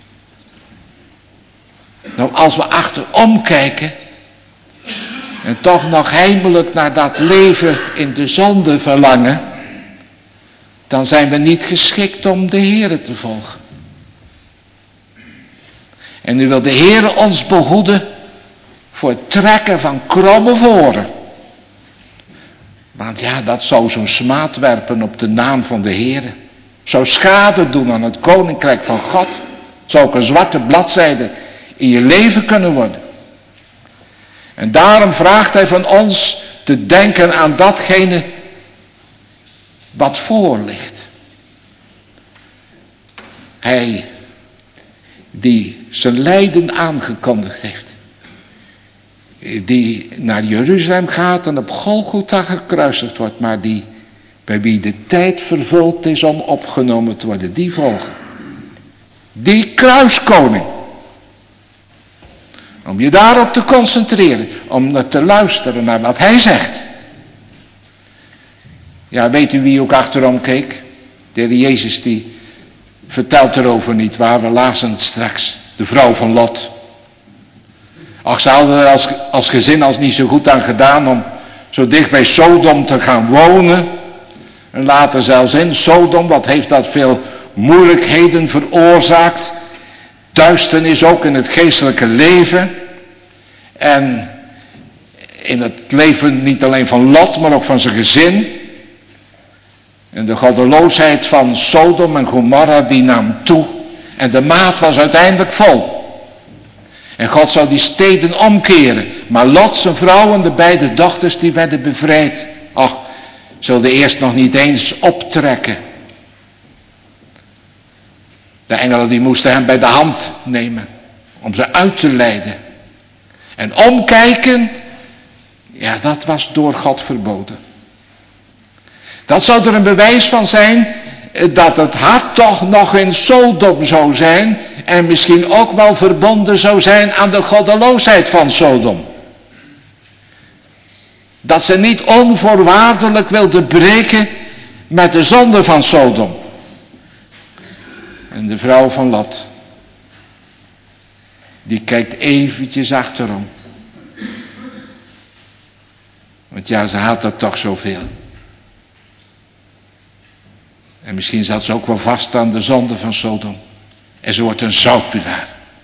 Nou, als we achterom kijken en toch nog heimelijk naar dat leven in de zonde verlangen, dan zijn we niet geschikt om de Heere te volgen. En nu wil de Heere ons behoeden voor het trekken van kromme voren. Want ja, dat zou zo'n smaad werpen op de naam van de Heere. Zou schade doen aan het koninkrijk van God. Zou ook een zwarte bladzijde in je leven kunnen worden. En daarom vraagt hij van ons te denken aan datgene wat voor ligt. Hij die zijn lijden aangekondigd heeft. Die naar Jeruzalem gaat en op Golgotha gekruisigd wordt. Maar die, bij wie de tijd vervuld is om opgenomen te worden. Die volgen. Die kruiskoning. Om je daarop te concentreren. Om te luisteren naar wat hij zegt. Ja, weet u wie ook achterom keek? De Heer Jezus die vertelt erover niet waar. We lazen het straks. De vrouw van Lot. Ach, ze hadden er als, als gezin als niet zo goed aan gedaan om zo dicht bij Sodom te gaan wonen. En later zelfs in Sodom, wat heeft dat veel moeilijkheden veroorzaakt. Duisternis ook in het geestelijke leven. En in het leven niet alleen van Lot, maar ook van zijn gezin. En de goddeloosheid van Sodom en Gomorra die nam toe. En de maat was uiteindelijk vol. En God zou die steden omkeren. Maar Lot, zijn vrouw en de beide dochters die werden bevrijd. Och, zullen eerst nog niet eens optrekken. De engelen die moesten hem bij de hand nemen. Om ze uit te leiden. En omkijken. Ja, dat was door God verboden. Dat zou er een bewijs van zijn dat het hart toch nog in Sodom zou zijn en misschien ook wel verbonden zou zijn aan de goddeloosheid van Sodom. Dat ze niet onvoorwaardelijk wilde breken met de zonde van Sodom. En de vrouw van Lot, die kijkt eventjes achterom. Want ja, ze had er toch zoveel. En misschien zat ze ook wel vast aan de zonde van Sodom. En ze wordt een zoutpilaar.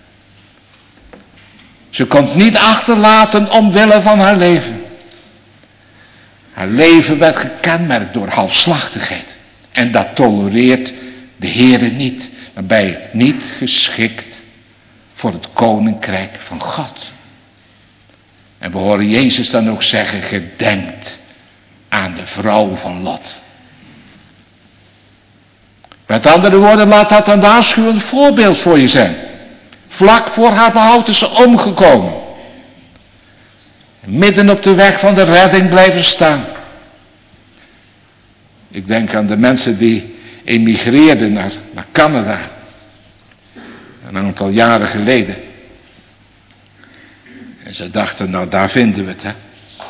Ze kon het niet achterlaten omwille van haar leven. Haar leven werd gekenmerkt door halfslachtigheid. En dat tolereert de Heere niet. Dan ben je niet geschikt voor het koninkrijk van God. En we horen Jezus dan ook zeggen, gedenkt aan de de vrouw van Lot. Met andere woorden, laat dat een waarschuwend voorbeeld voor je zijn. Vlak voor haar behoud is ze omgekomen. Midden op de weg van de redding blijven staan. Ik denk aan de mensen die emigreerden naar, naar Canada. Een aantal jaren geleden. En ze dachten, nou daar vinden we het, hè.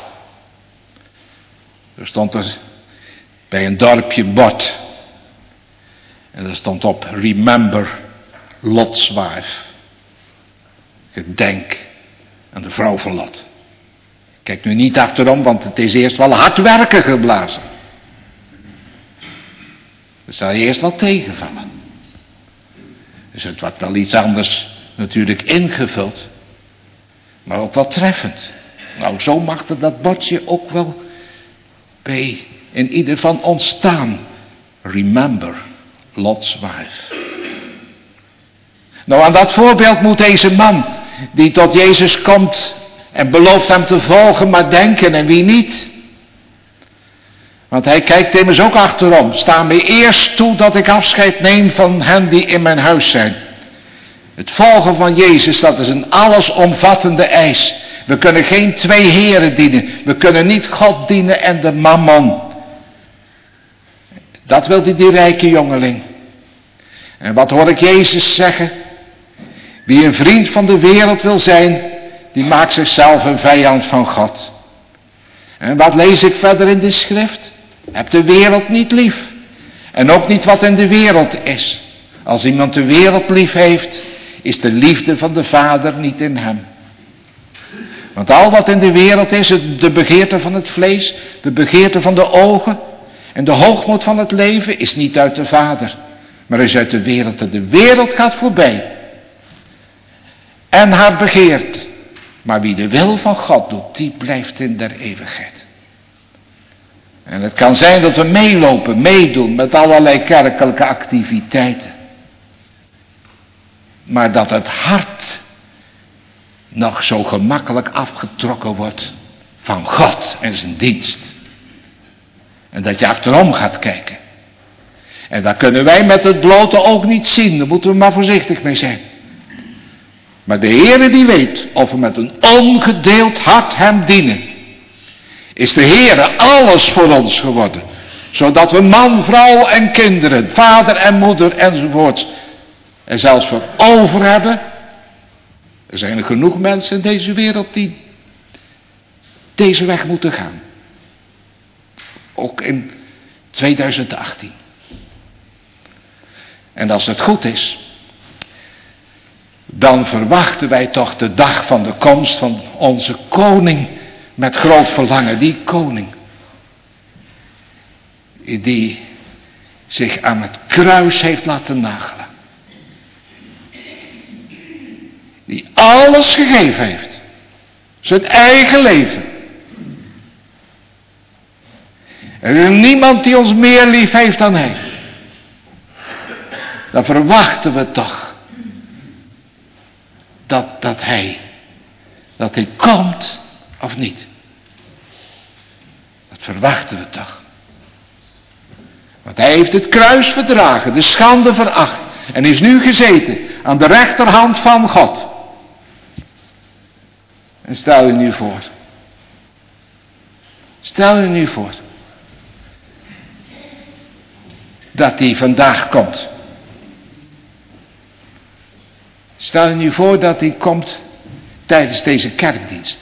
Er stond er bij een dorpje bord. En er stond op, remember Lot's wife. Gedenk aan de vrouw van Lot. Kijk nu niet achterom, want het is eerst wel hard werken geblazen. Dat zal je eerst wel tegenvallen. Dus het wordt wel iets anders natuurlijk ingevuld. Maar ook wel treffend. Nou, zo mag er dat bordje ook wel bij in ieder van ons staan. Remember Lot's wife. Nou, aan dat voorbeeld moet deze man, die tot Jezus komt en belooft hem te volgen, maar denken, en wie niet? Want hij kijkt immers ook achterom. Sta mij eerst toe dat ik afscheid neem van hen die in mijn huis zijn. Het volgen van Jezus, dat is een allesomvattende eis. We kunnen geen twee heren dienen. We kunnen niet God dienen en de mammon. Dat wilde die rijke jongeling. En wat hoor ik Jezus zeggen? Wie een vriend van de wereld wil zijn, die maakt zichzelf een vijand van God. En wat lees ik verder in de schrift? Heb de wereld niet lief. En ook niet wat in de wereld is. Als iemand de wereld lief heeft, is de liefde van de Vader niet in hem. Want al wat in de wereld is, de begeerte van het vlees, de begeerte van de ogen en de hoogmoed van het leven, is niet uit de Vader, maar is uit de wereld. En de wereld gaat voorbij. En haar begeerte. Maar wie de wil van God doet, die blijft in der eeuwigheid. En het kan zijn dat we meelopen, meedoen met allerlei kerkelijke activiteiten. Maar dat het hart nog zo gemakkelijk afgetrokken wordt van God en zijn dienst. En dat je achterom gaat kijken. En dat kunnen wij met het blote oog niet zien. Daar moeten we maar voorzichtig mee zijn. Maar de Heere die weet of we met een ongedeeld hart hem dienen. Is de Heere alles voor ons geworden. Zodat we man, vrouw en kinderen, vader en moeder enzovoorts er zelfs voor over hebben. Er zijn er genoeg mensen in deze wereld die deze weg moeten gaan. Ook in tweeduizend achttien. En als het goed is, dan verwachten wij toch de dag van de komst van onze koning met groot verlangen. Die koning die zich aan het kruis heeft laten nagelen. Die alles gegeven heeft. Zijn eigen leven. Er is niemand die ons meer lief heeft dan hij. Dan verwachten we toch dat, dat hij, dat hij komt of niet. Dat verwachten we toch. Want hij heeft het kruis verdragen, de schande veracht en is nu gezeten aan de rechterhand van God. En stel je nu voor. Stel je nu voor. Dat hij vandaag komt. Stel je nu voor dat hij komt tijdens deze kerkdienst.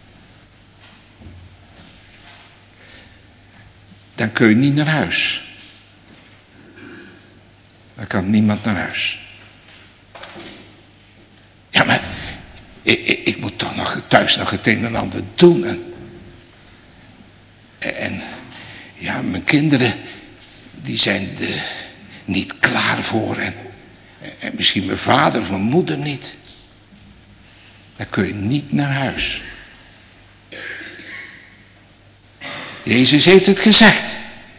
Dan kun je niet naar huis. Dan kan niemand naar huis. Ja, maar ik, ik, ik moet toch nog thuis nog het een en ander doen. En, en ja, mijn kinderen, die zijn er niet klaar voor. En, en misschien mijn vader of mijn moeder niet. Dan kun je niet naar huis. Jezus heeft het gezegd.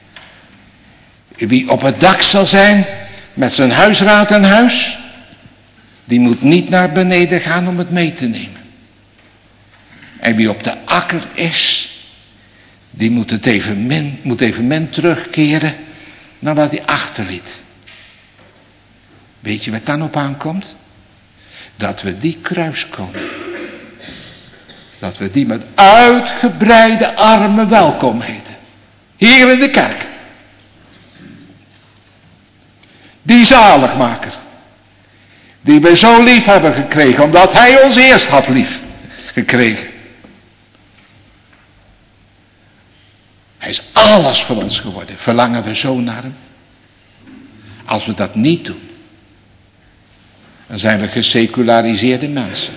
Wie op het dak zal zijn met zijn huisraad en huis, die moet niet naar beneden gaan om het mee te nemen. En wie op de akker is, die moet, het evenmin, moet evenmin terugkeren naar wat hij achterliet. Weet je wat dan op aankomt? Dat we die kruiskoning, dat we die met uitgebreide armen welkom heten. Hier in de kerk. Die zaligmaker, die we zo lief hebben gekregen, omdat hij ons eerst had lief gekregen. Hij is alles voor ons geworden. Verlangen we zo naar hem? Als we dat niet doen, dan zijn we geseculariseerde mensen.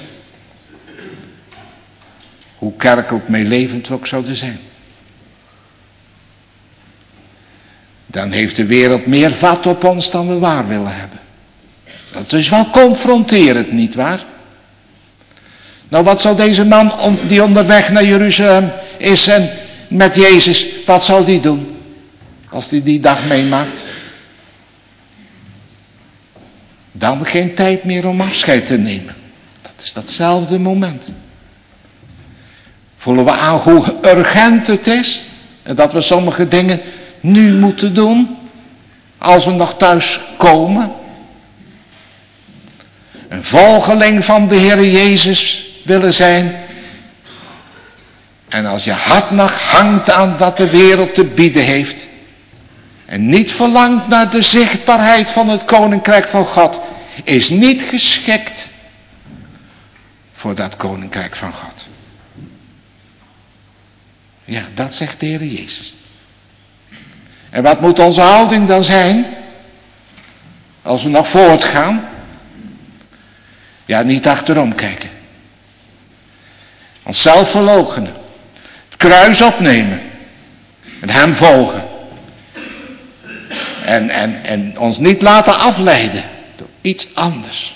Hoe kerkelijk meelevend we ook zouden zijn. Dan heeft de wereld meer vat op ons dan we waar willen hebben. Dat is wel confronterend, nietwaar? Nou, wat zal deze man die onderweg naar Jeruzalem is en met Jezus, wat zal die doen? Als hij die dag meemaakt? Dan geen tijd meer om afscheid te nemen. Dat is datzelfde moment. Voelen we aan hoe urgent het is. En dat we sommige dingen nu moeten doen. Als we nog thuis komen. Een volgeling van de Heer Jezus willen zijn. En als je hart nog hangt aan wat de wereld te bieden heeft. En niet verlangt naar de zichtbaarheid van het Koninkrijk van God. Is niet geschikt voor dat Koninkrijk van God. Ja, dat zegt de Heer Jezus. En wat moet onze houding dan zijn? Als we nog voortgaan. Ja, niet achterom kijken. Onszelf verloochenen. Het kruis opnemen. En hem volgen. En, en, en ons niet laten afleiden door iets anders.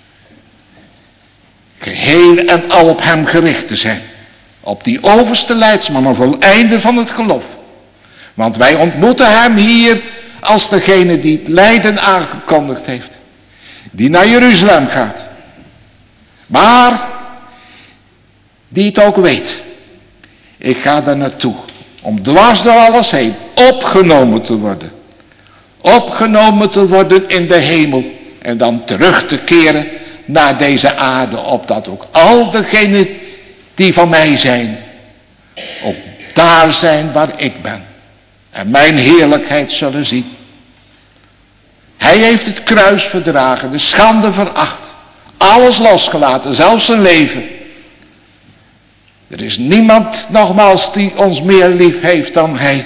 Geheel en al op hem gericht te zijn. Op die overste leidsman, een voleinder van het geloof. Want wij ontmoeten hem hier als degene die het lijden aangekondigd heeft. Die naar Jeruzalem gaat. Maar die het ook weet. Ik ga daar naartoe. Om dwars door alles heen opgenomen te worden. Opgenomen te worden in de hemel. En dan terug te keren naar deze aarde. Opdat ook al degenen die van mij zijn. Ook daar zijn waar ik ben. En mijn heerlijkheid zullen zien. Hij heeft het kruis verdragen. De schande veracht. Alles losgelaten. Zelfs zijn leven. Er is niemand nogmaals die ons meer lief heeft dan hij.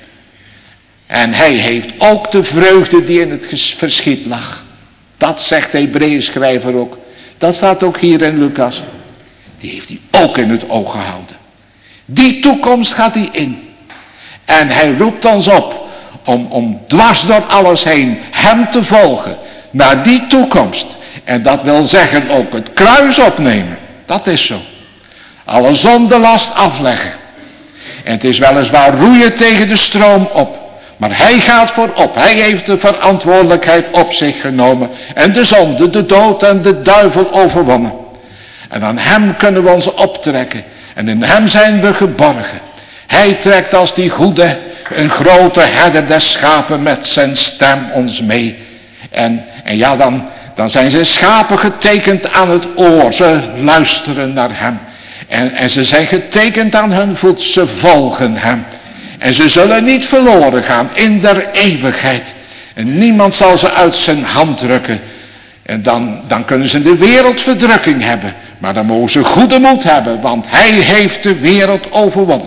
En hij heeft ook de vreugde die in het verschiet lag. Dat zegt de Hebreeën schrijver ook. Dat staat ook hier in Lucas. Die heeft hij ook in het oog gehouden. Die toekomst gaat hij in. En hij roept ons op om, om dwars door alles heen hem te volgen. Naar die toekomst. En dat wil zeggen ook het kruis opnemen. Dat is zo. Alle zondelast afleggen. En het is weliswaar roeien tegen de stroom op. Maar hij gaat voorop. Hij heeft de verantwoordelijkheid op zich genomen. En de zonde, de dood en de duivel overwonnen. En aan hem kunnen we ons optrekken. En in hem zijn we geborgen. Hij trekt als die goede, een grote herder des schapen met zijn stem ons mee. En, en ja, dan, dan zijn zijn schapen getekend aan het oor. Ze luisteren naar hem. En, en ze zijn getekend aan hun voet. Ze volgen hem. En ze zullen niet verloren gaan in der eeuwigheid. En niemand zal ze uit zijn hand drukken. En dan, dan kunnen ze de wereldverdrukking hebben. Maar dan mogen ze goede moed hebben. Want hij heeft de wereld overwonnen.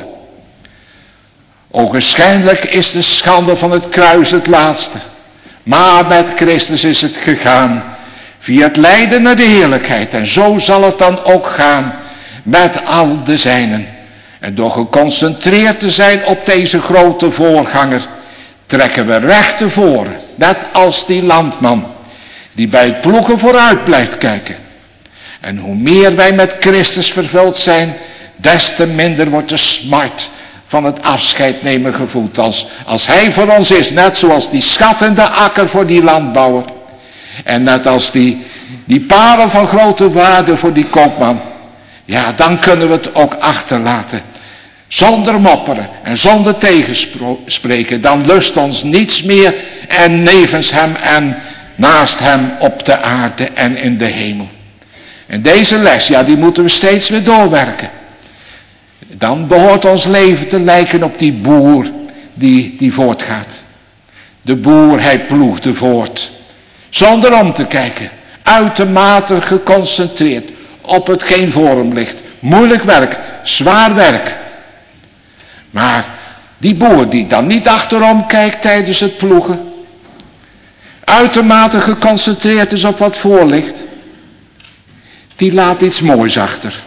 Ogenschijnlijk is de schande van het kruis het laatste. Maar met Christus is het gegaan. Via het lijden naar de heerlijkheid. En zo zal het dan ook gaan. Met al de zijnen. En door geconcentreerd te zijn op deze grote voorganger. Trekken we recht tevoren. Net als die landman. Die bij het ploegen vooruit blijft kijken. En hoe meer wij met Christus vervuld zijn. Des te minder wordt de smart van het afscheid nemen gevoeld. Als, als hij voor ons is. Net zoals die schat in de akker voor die landbouwer. En net als die, die parel van grote waarde voor die koopman. Ja, dan kunnen we het ook achterlaten. zonder mopperen en zonder tegenspreken, dan lust ons niets meer en nevens hem en naast hem op de aarde en in de hemel. En deze les, ja, die moeten we steeds weer doorwerken. Dan behoort ons leven te lijken op die boer die, die voortgaat. De boer, hij ploegde voort, zonder om te kijken, uitermate geconcentreerd op hetgeen voor hem ligt. Moeilijk werk, zwaar werk. Maar die boer die dan niet achterom kijkt tijdens het ploegen, uitermate geconcentreerd is op wat voor ligt, die laat iets moois achter.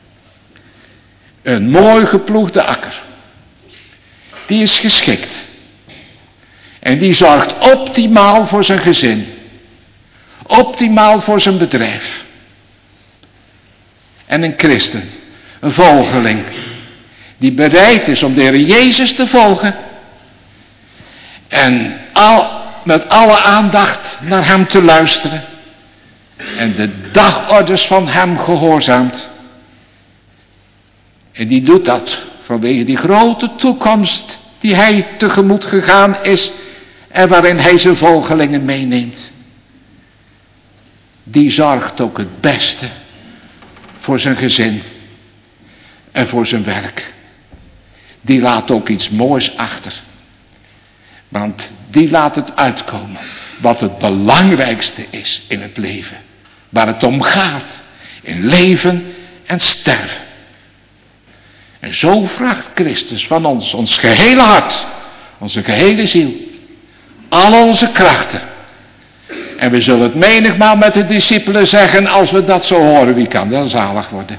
Een mooi geploegde akker. Die is geschikt. En die zorgt optimaal voor zijn gezin. Optimaal voor zijn bedrijf. En een christen, een volgeling, die bereid is om de Heer Jezus te volgen. En al, met alle aandacht naar hem te luisteren. En de dagorders van hem gehoorzaamt. En die doet dat vanwege die grote toekomst die hij tegemoet gegaan is en waarin hij zijn volgelingen meeneemt. Die zorgt ook het beste voor zijn gezin en voor zijn werk. Die laat ook iets moois achter. Want die laat het uitkomen wat het belangrijkste is in het leven. Waar het om gaat in leven en sterven. En zo vraagt Christus van ons, ons gehele hart, onze gehele ziel, al onze krachten. En we zullen het menigmaal met de discipelen zeggen, als we dat zo horen, wie kan dan zalig worden?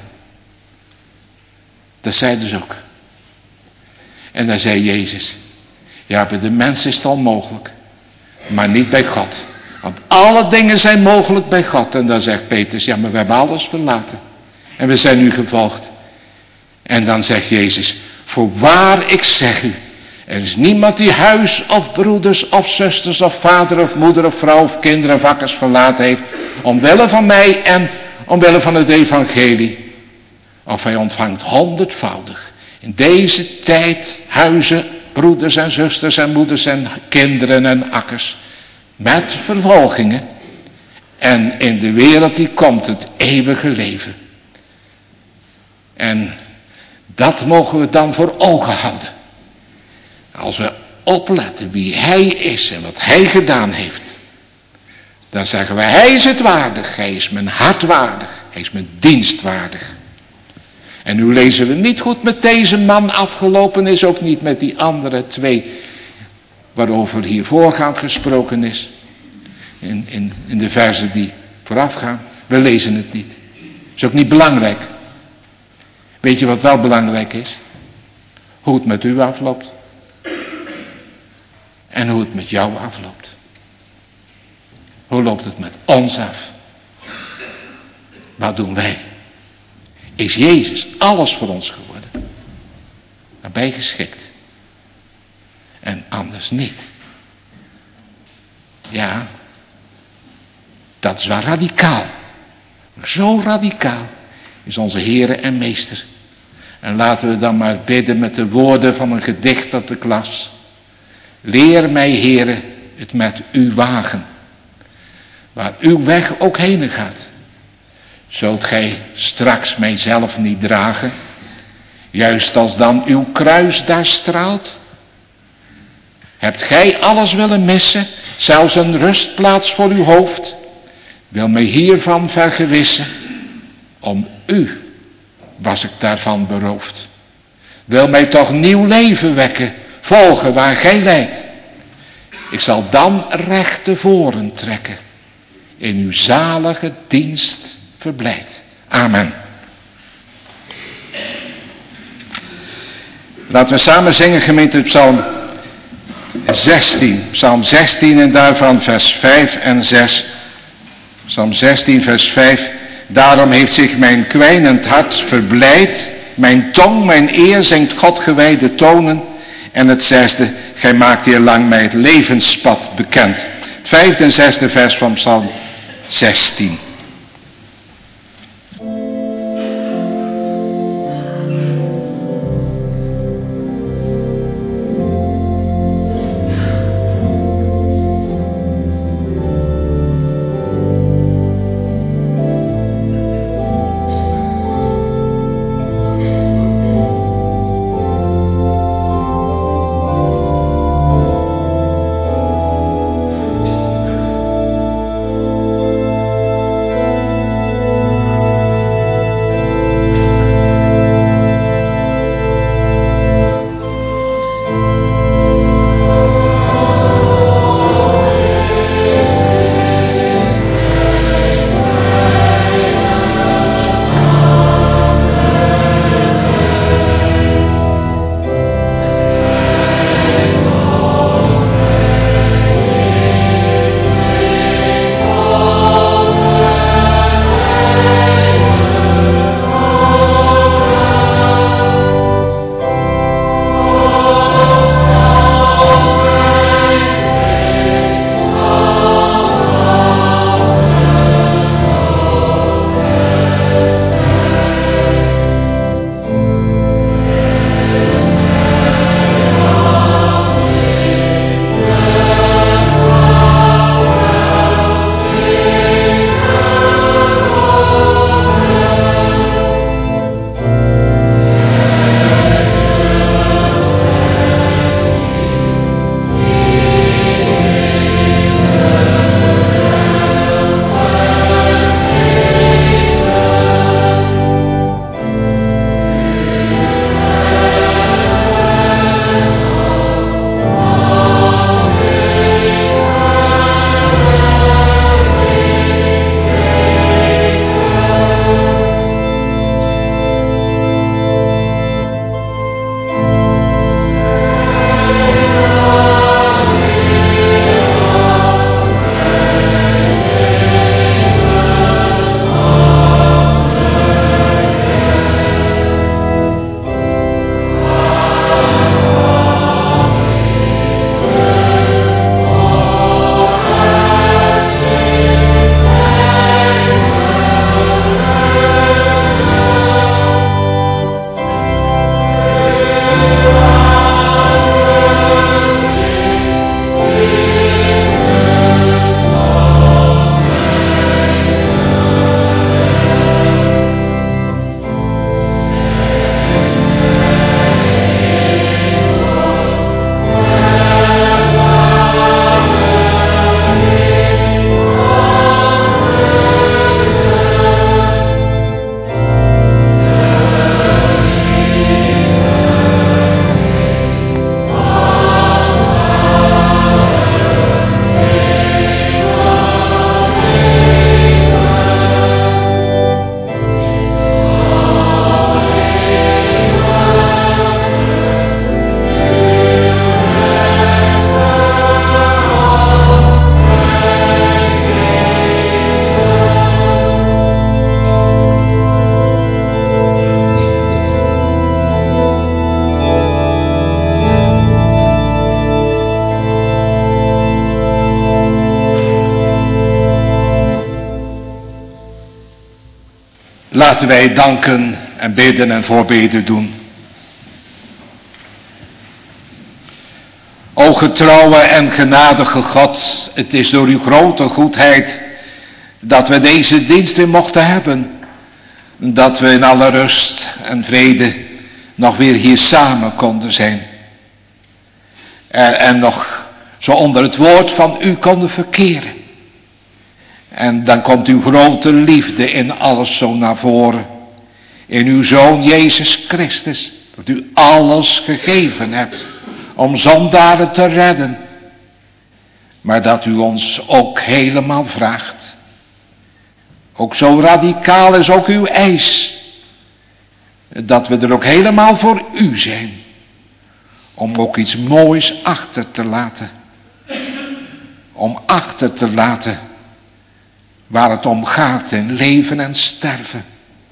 Dat zeiden ze ook. En dan zei Jezus, ja, bij de mens is het onmogelijk, maar niet bij God. Want alle dingen zijn mogelijk bij God. En dan zegt Petrus, ja, maar we hebben alles verlaten. En we zijn u gevolgd. En dan zegt Jezus, voorwaar ik zeg u, er is niemand die huis of broeders of zusters of vader of moeder of vrouw of kinderen of akkers verlaten heeft, omwille van mij en omwille van het evangelie. Of hij ontvangt honderdvoudig in deze tijd huizen, broeders en zusters en moeders en kinderen en akkers, met vervolgingen. En in de wereld die komt het eeuwige leven. En dat mogen we dan voor ogen houden. Als we opletten wie hij is en wat hij gedaan heeft. Dan zeggen we, hij is het waardig. Hij is mijn hart waardig. Hij is mijn dienst waardig. En nu lezen we niet goed met deze man afgelopen is. Ook niet met die andere twee. Waarover hier voorgaand gesproken is. In, in, in de verzen die voorafgaan. We lezen het niet. Is ook niet belangrijk. Weet je wat wel belangrijk is? Hoe het met u afloopt. En hoe het met jou afloopt. Hoe loopt het met ons af? Wat doen wij? Is Jezus alles voor ons geworden? Daarbij geschikt. En anders niet. Ja. Dat is wel radicaal. Zo radicaal is onze Heere en Meester. En laten we dan maar bidden met de woorden van een gedicht op de klas. Leer mij, Heere, het met u wagen. Waar uw weg ook heen gaat. Zult gij straks mijzelf niet dragen. Juist als dan uw kruis daar straalt. Hebt gij alles willen missen. Zelfs een rustplaats voor uw hoofd. Wil mij hiervan vergewissen. Om u was ik daarvan beroofd. Wil mij toch nieuw leven wekken. Volgen waar gij leidt. Ik zal dan recht tevoren trekken. In uw zalige dienst verblijd. Amen. Laten we samen zingen, gemeente, Psalm zestien. Psalm zestien en daarvan vers vijf en zes. Psalm zestien vers vijf. Daarom heeft zich mijn kwijnend hart verblijd. Mijn tong, mijn eer zingt God gewijde tonen. En het zesde, gij maakt eerlang mij het levenspad bekend. Het vijfde en zesde vers van Psalm zestien. Laten wij danken en bidden en voorbeden doen. O getrouwe en genadige God, het is door uw grote goedheid dat we deze dienst weer mochten hebben. Dat we in alle rust en vrede nog weer hier samen konden zijn. En, en nog zo onder het woord van u konden verkeren. En dan komt uw grote liefde in alles zo naar voren. In uw Zoon Jezus Christus. Dat u alles gegeven hebt om zondaren te redden. Maar dat u ons ook helemaal vraagt. Ook zo radicaal is ook uw eis. Dat we er ook helemaal voor u zijn. Om ook iets moois achter te laten. Om achter te laten waar het om gaat in leven en sterven.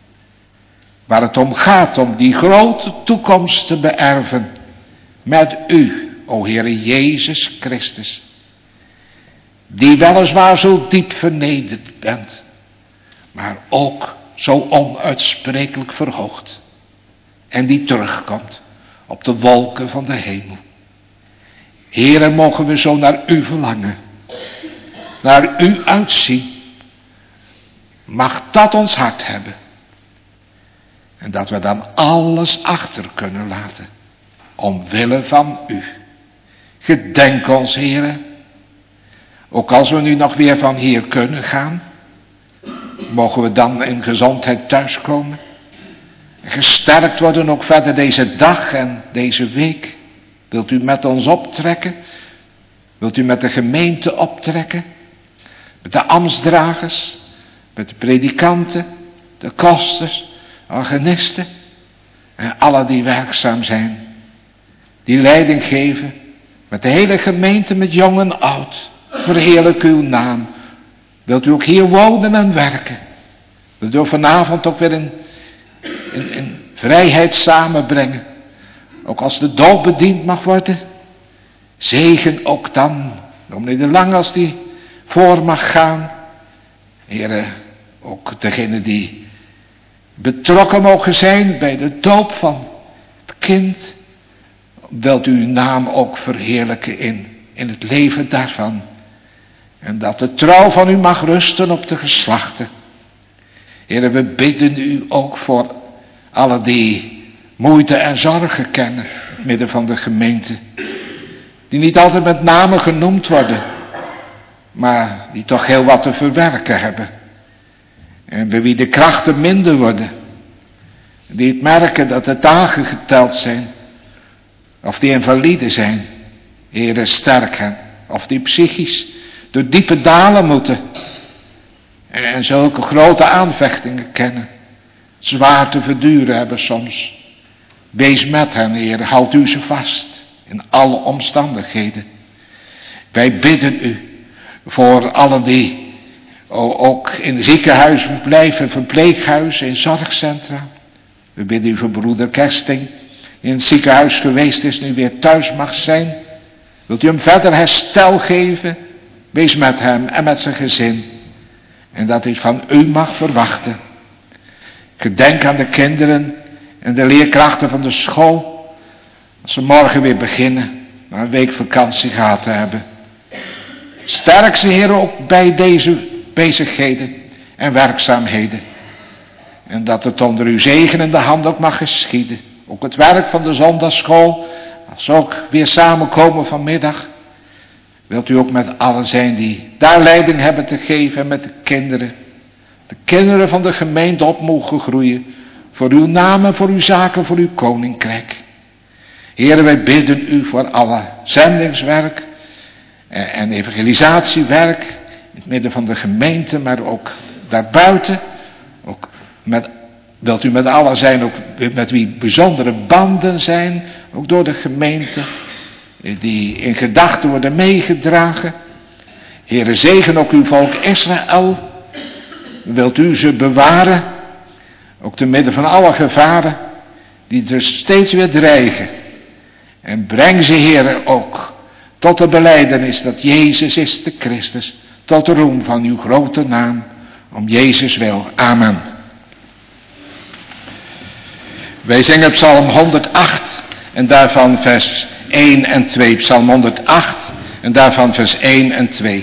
Waar het om gaat om die grote toekomst te beërven. Met u, o Heere Jezus Christus. Die weliswaar zo diep vernederd bent. Maar ook zo onuitsprekelijk verhoogd. En die terugkomt op de wolken van de hemel. Heere, mogen we zo naar u verlangen. Naar u uitzien. Mag dat ons hart hebben. En dat we dan alles achter kunnen laten. Omwille van u. Gedenk ons, Heere. Ook als we nu nog weer van hier kunnen gaan. Mogen we dan in gezondheid thuiskomen. En gesterkt worden ook verder deze dag en deze week. Wilt u met ons optrekken? Wilt u met de gemeente optrekken? Met de ambtsdragers? Met de predikanten? De kosters? Organisten? En alle die werkzaam zijn. Die leiding geven. Met de hele gemeente, met jong en oud. Verheerlijk uw naam. Wilt u ook hier wonen en werken? Wilt u ook vanavond ook weer in, in, in vrijheid samenbrengen? Ook als de doop bediend mag worden. Zegen ook dan. Dominee de Lange als die voor mag gaan. Heere, ook degene die betrokken mogen zijn bij de doop van het kind. Wilt u uw naam ook verheerlijken in, in het leven daarvan. En dat de trouw van u mag rusten op de geslachten. Heere, we bidden u ook voor alle die moeite en zorgen kennen. In het midden van de gemeente. Die niet altijd met name genoemd worden. Maar die toch heel wat te verwerken hebben. En bij wie de krachten minder worden. Die het merken dat de dagen geteld zijn. Of die invalide zijn. Heere, sterk hen. Of die psychisch door diepe dalen moeten. En zulke grote aanvechtingen kennen. Zwaar te verduren hebben soms. Wees met hen, Heer. Houd u ze vast. In alle omstandigheden. Wij bidden u. Voor allen die ook in ziekenhuizen verblijven. Verpleeghuizen. In zorgcentra. We bidden u voor broeder Kersting. Die in het ziekenhuis geweest is. Nu weer thuis mag zijn. Wilt u hem verder herstel geven? Wees met hem en met zijn gezin. En dat hij van u mag verwachten. Gedenk aan de kinderen en de leerkrachten van de school. Als ze morgen weer beginnen. Na een week vakantie gehad te hebben. Sterk ze, Heer, ook bij deze bezigheden en werkzaamheden. En dat het onder uw zegen in de hand ook mag geschieden. Ook het werk van de zondagsschool. Als ze ook weer samenkomen vanmiddag. Wilt u ook met allen zijn die daar leiding hebben te geven en met de kinderen. De kinderen van de gemeente op mogen groeien. Voor uw naam en voor uw zaken, voor uw koninkrijk. Heren, wij bidden u voor alle zendingswerk en evangelisatiewerk. In het midden van de gemeente, maar ook daarbuiten. Ook met, wilt u met allen zijn, ook met wie bijzondere banden zijn. Ook door de gemeente. Die in gedachten worden meegedragen. Heere, zegen ook uw volk Israël. Wilt u ze bewaren. Ook te midden van alle gevaren. Die er steeds weer dreigen. En breng ze, Heere, ook tot de belijdenis dat Jezus is de Christus. Tot de roem van uw grote naam. Om Jezus wil. Amen. Wij zingen Psalm honderdacht en daarvan vers één en twee. Psalm honderdacht en daarvan vers één en twee.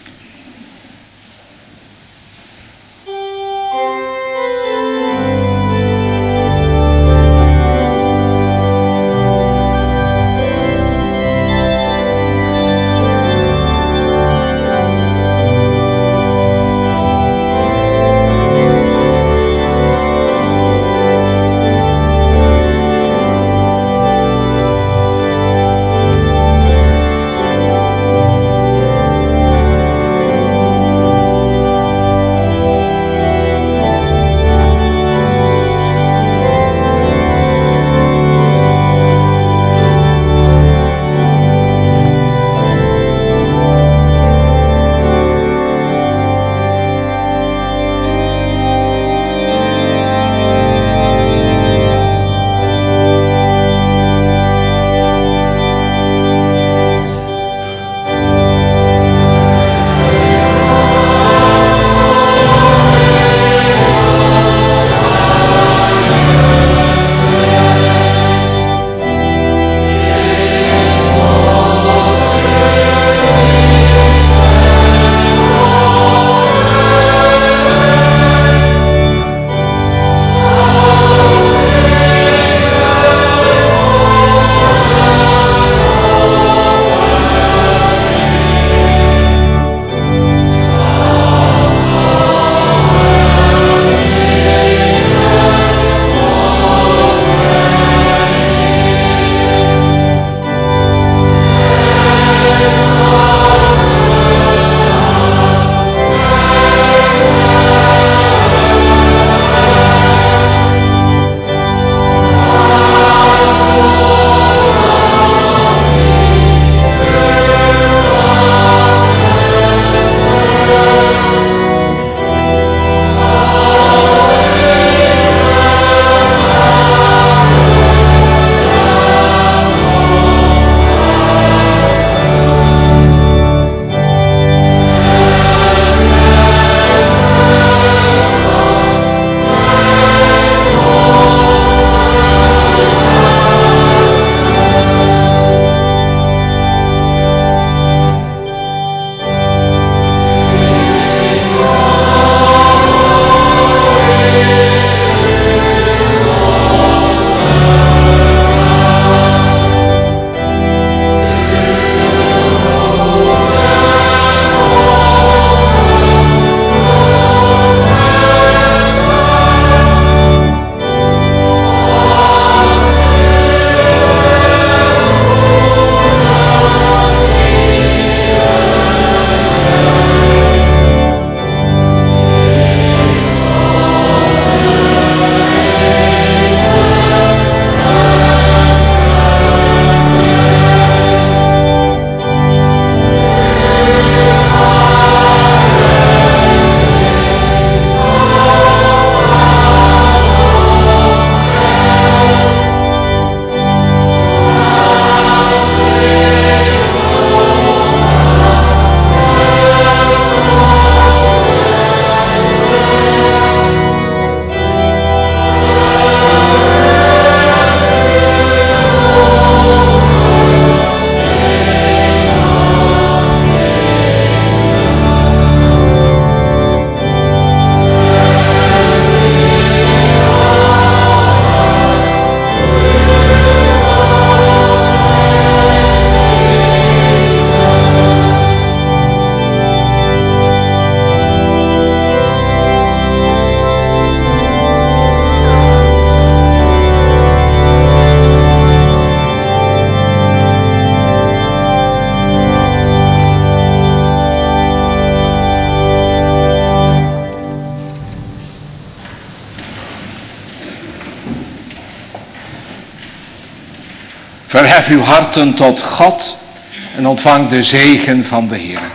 Verhef uw harten tot God en ontvang de zegen van de Heer.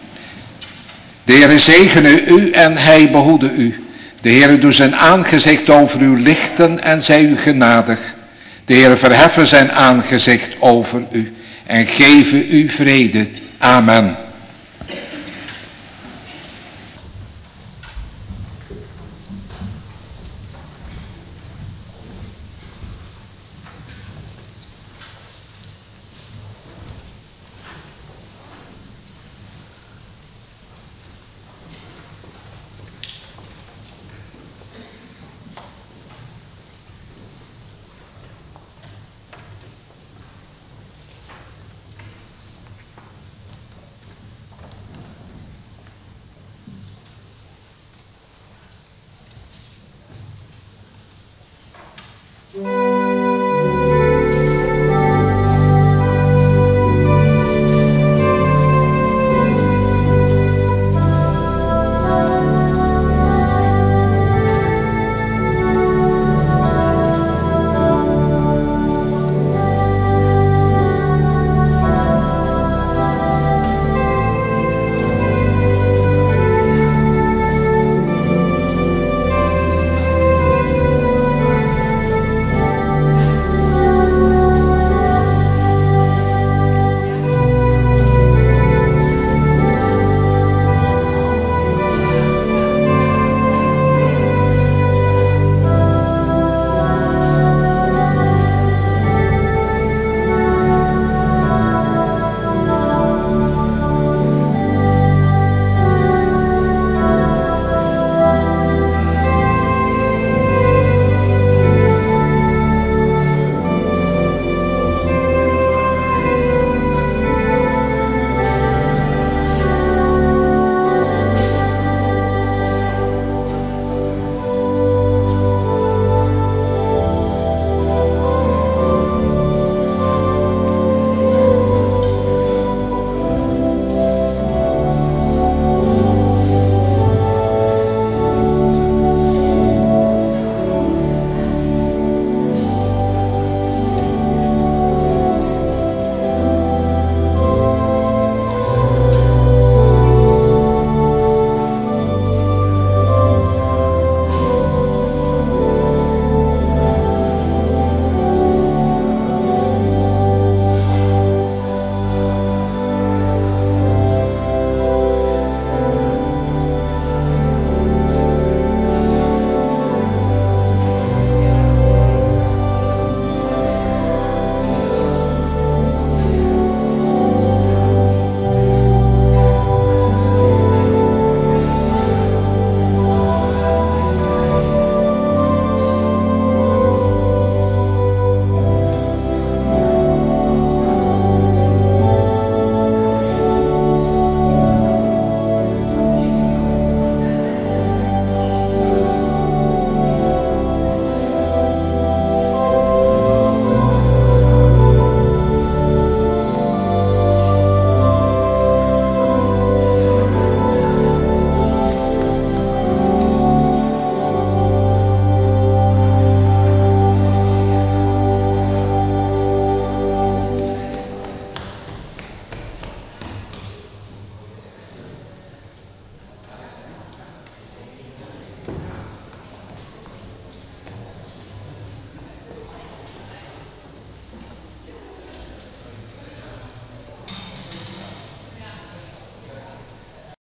De Heere zegene u en hij behoede u. De Heere doet zijn aangezicht over u lichten en zij u genadig. De Heere verheffen zijn aangezicht over u en geven u vrede. Amen.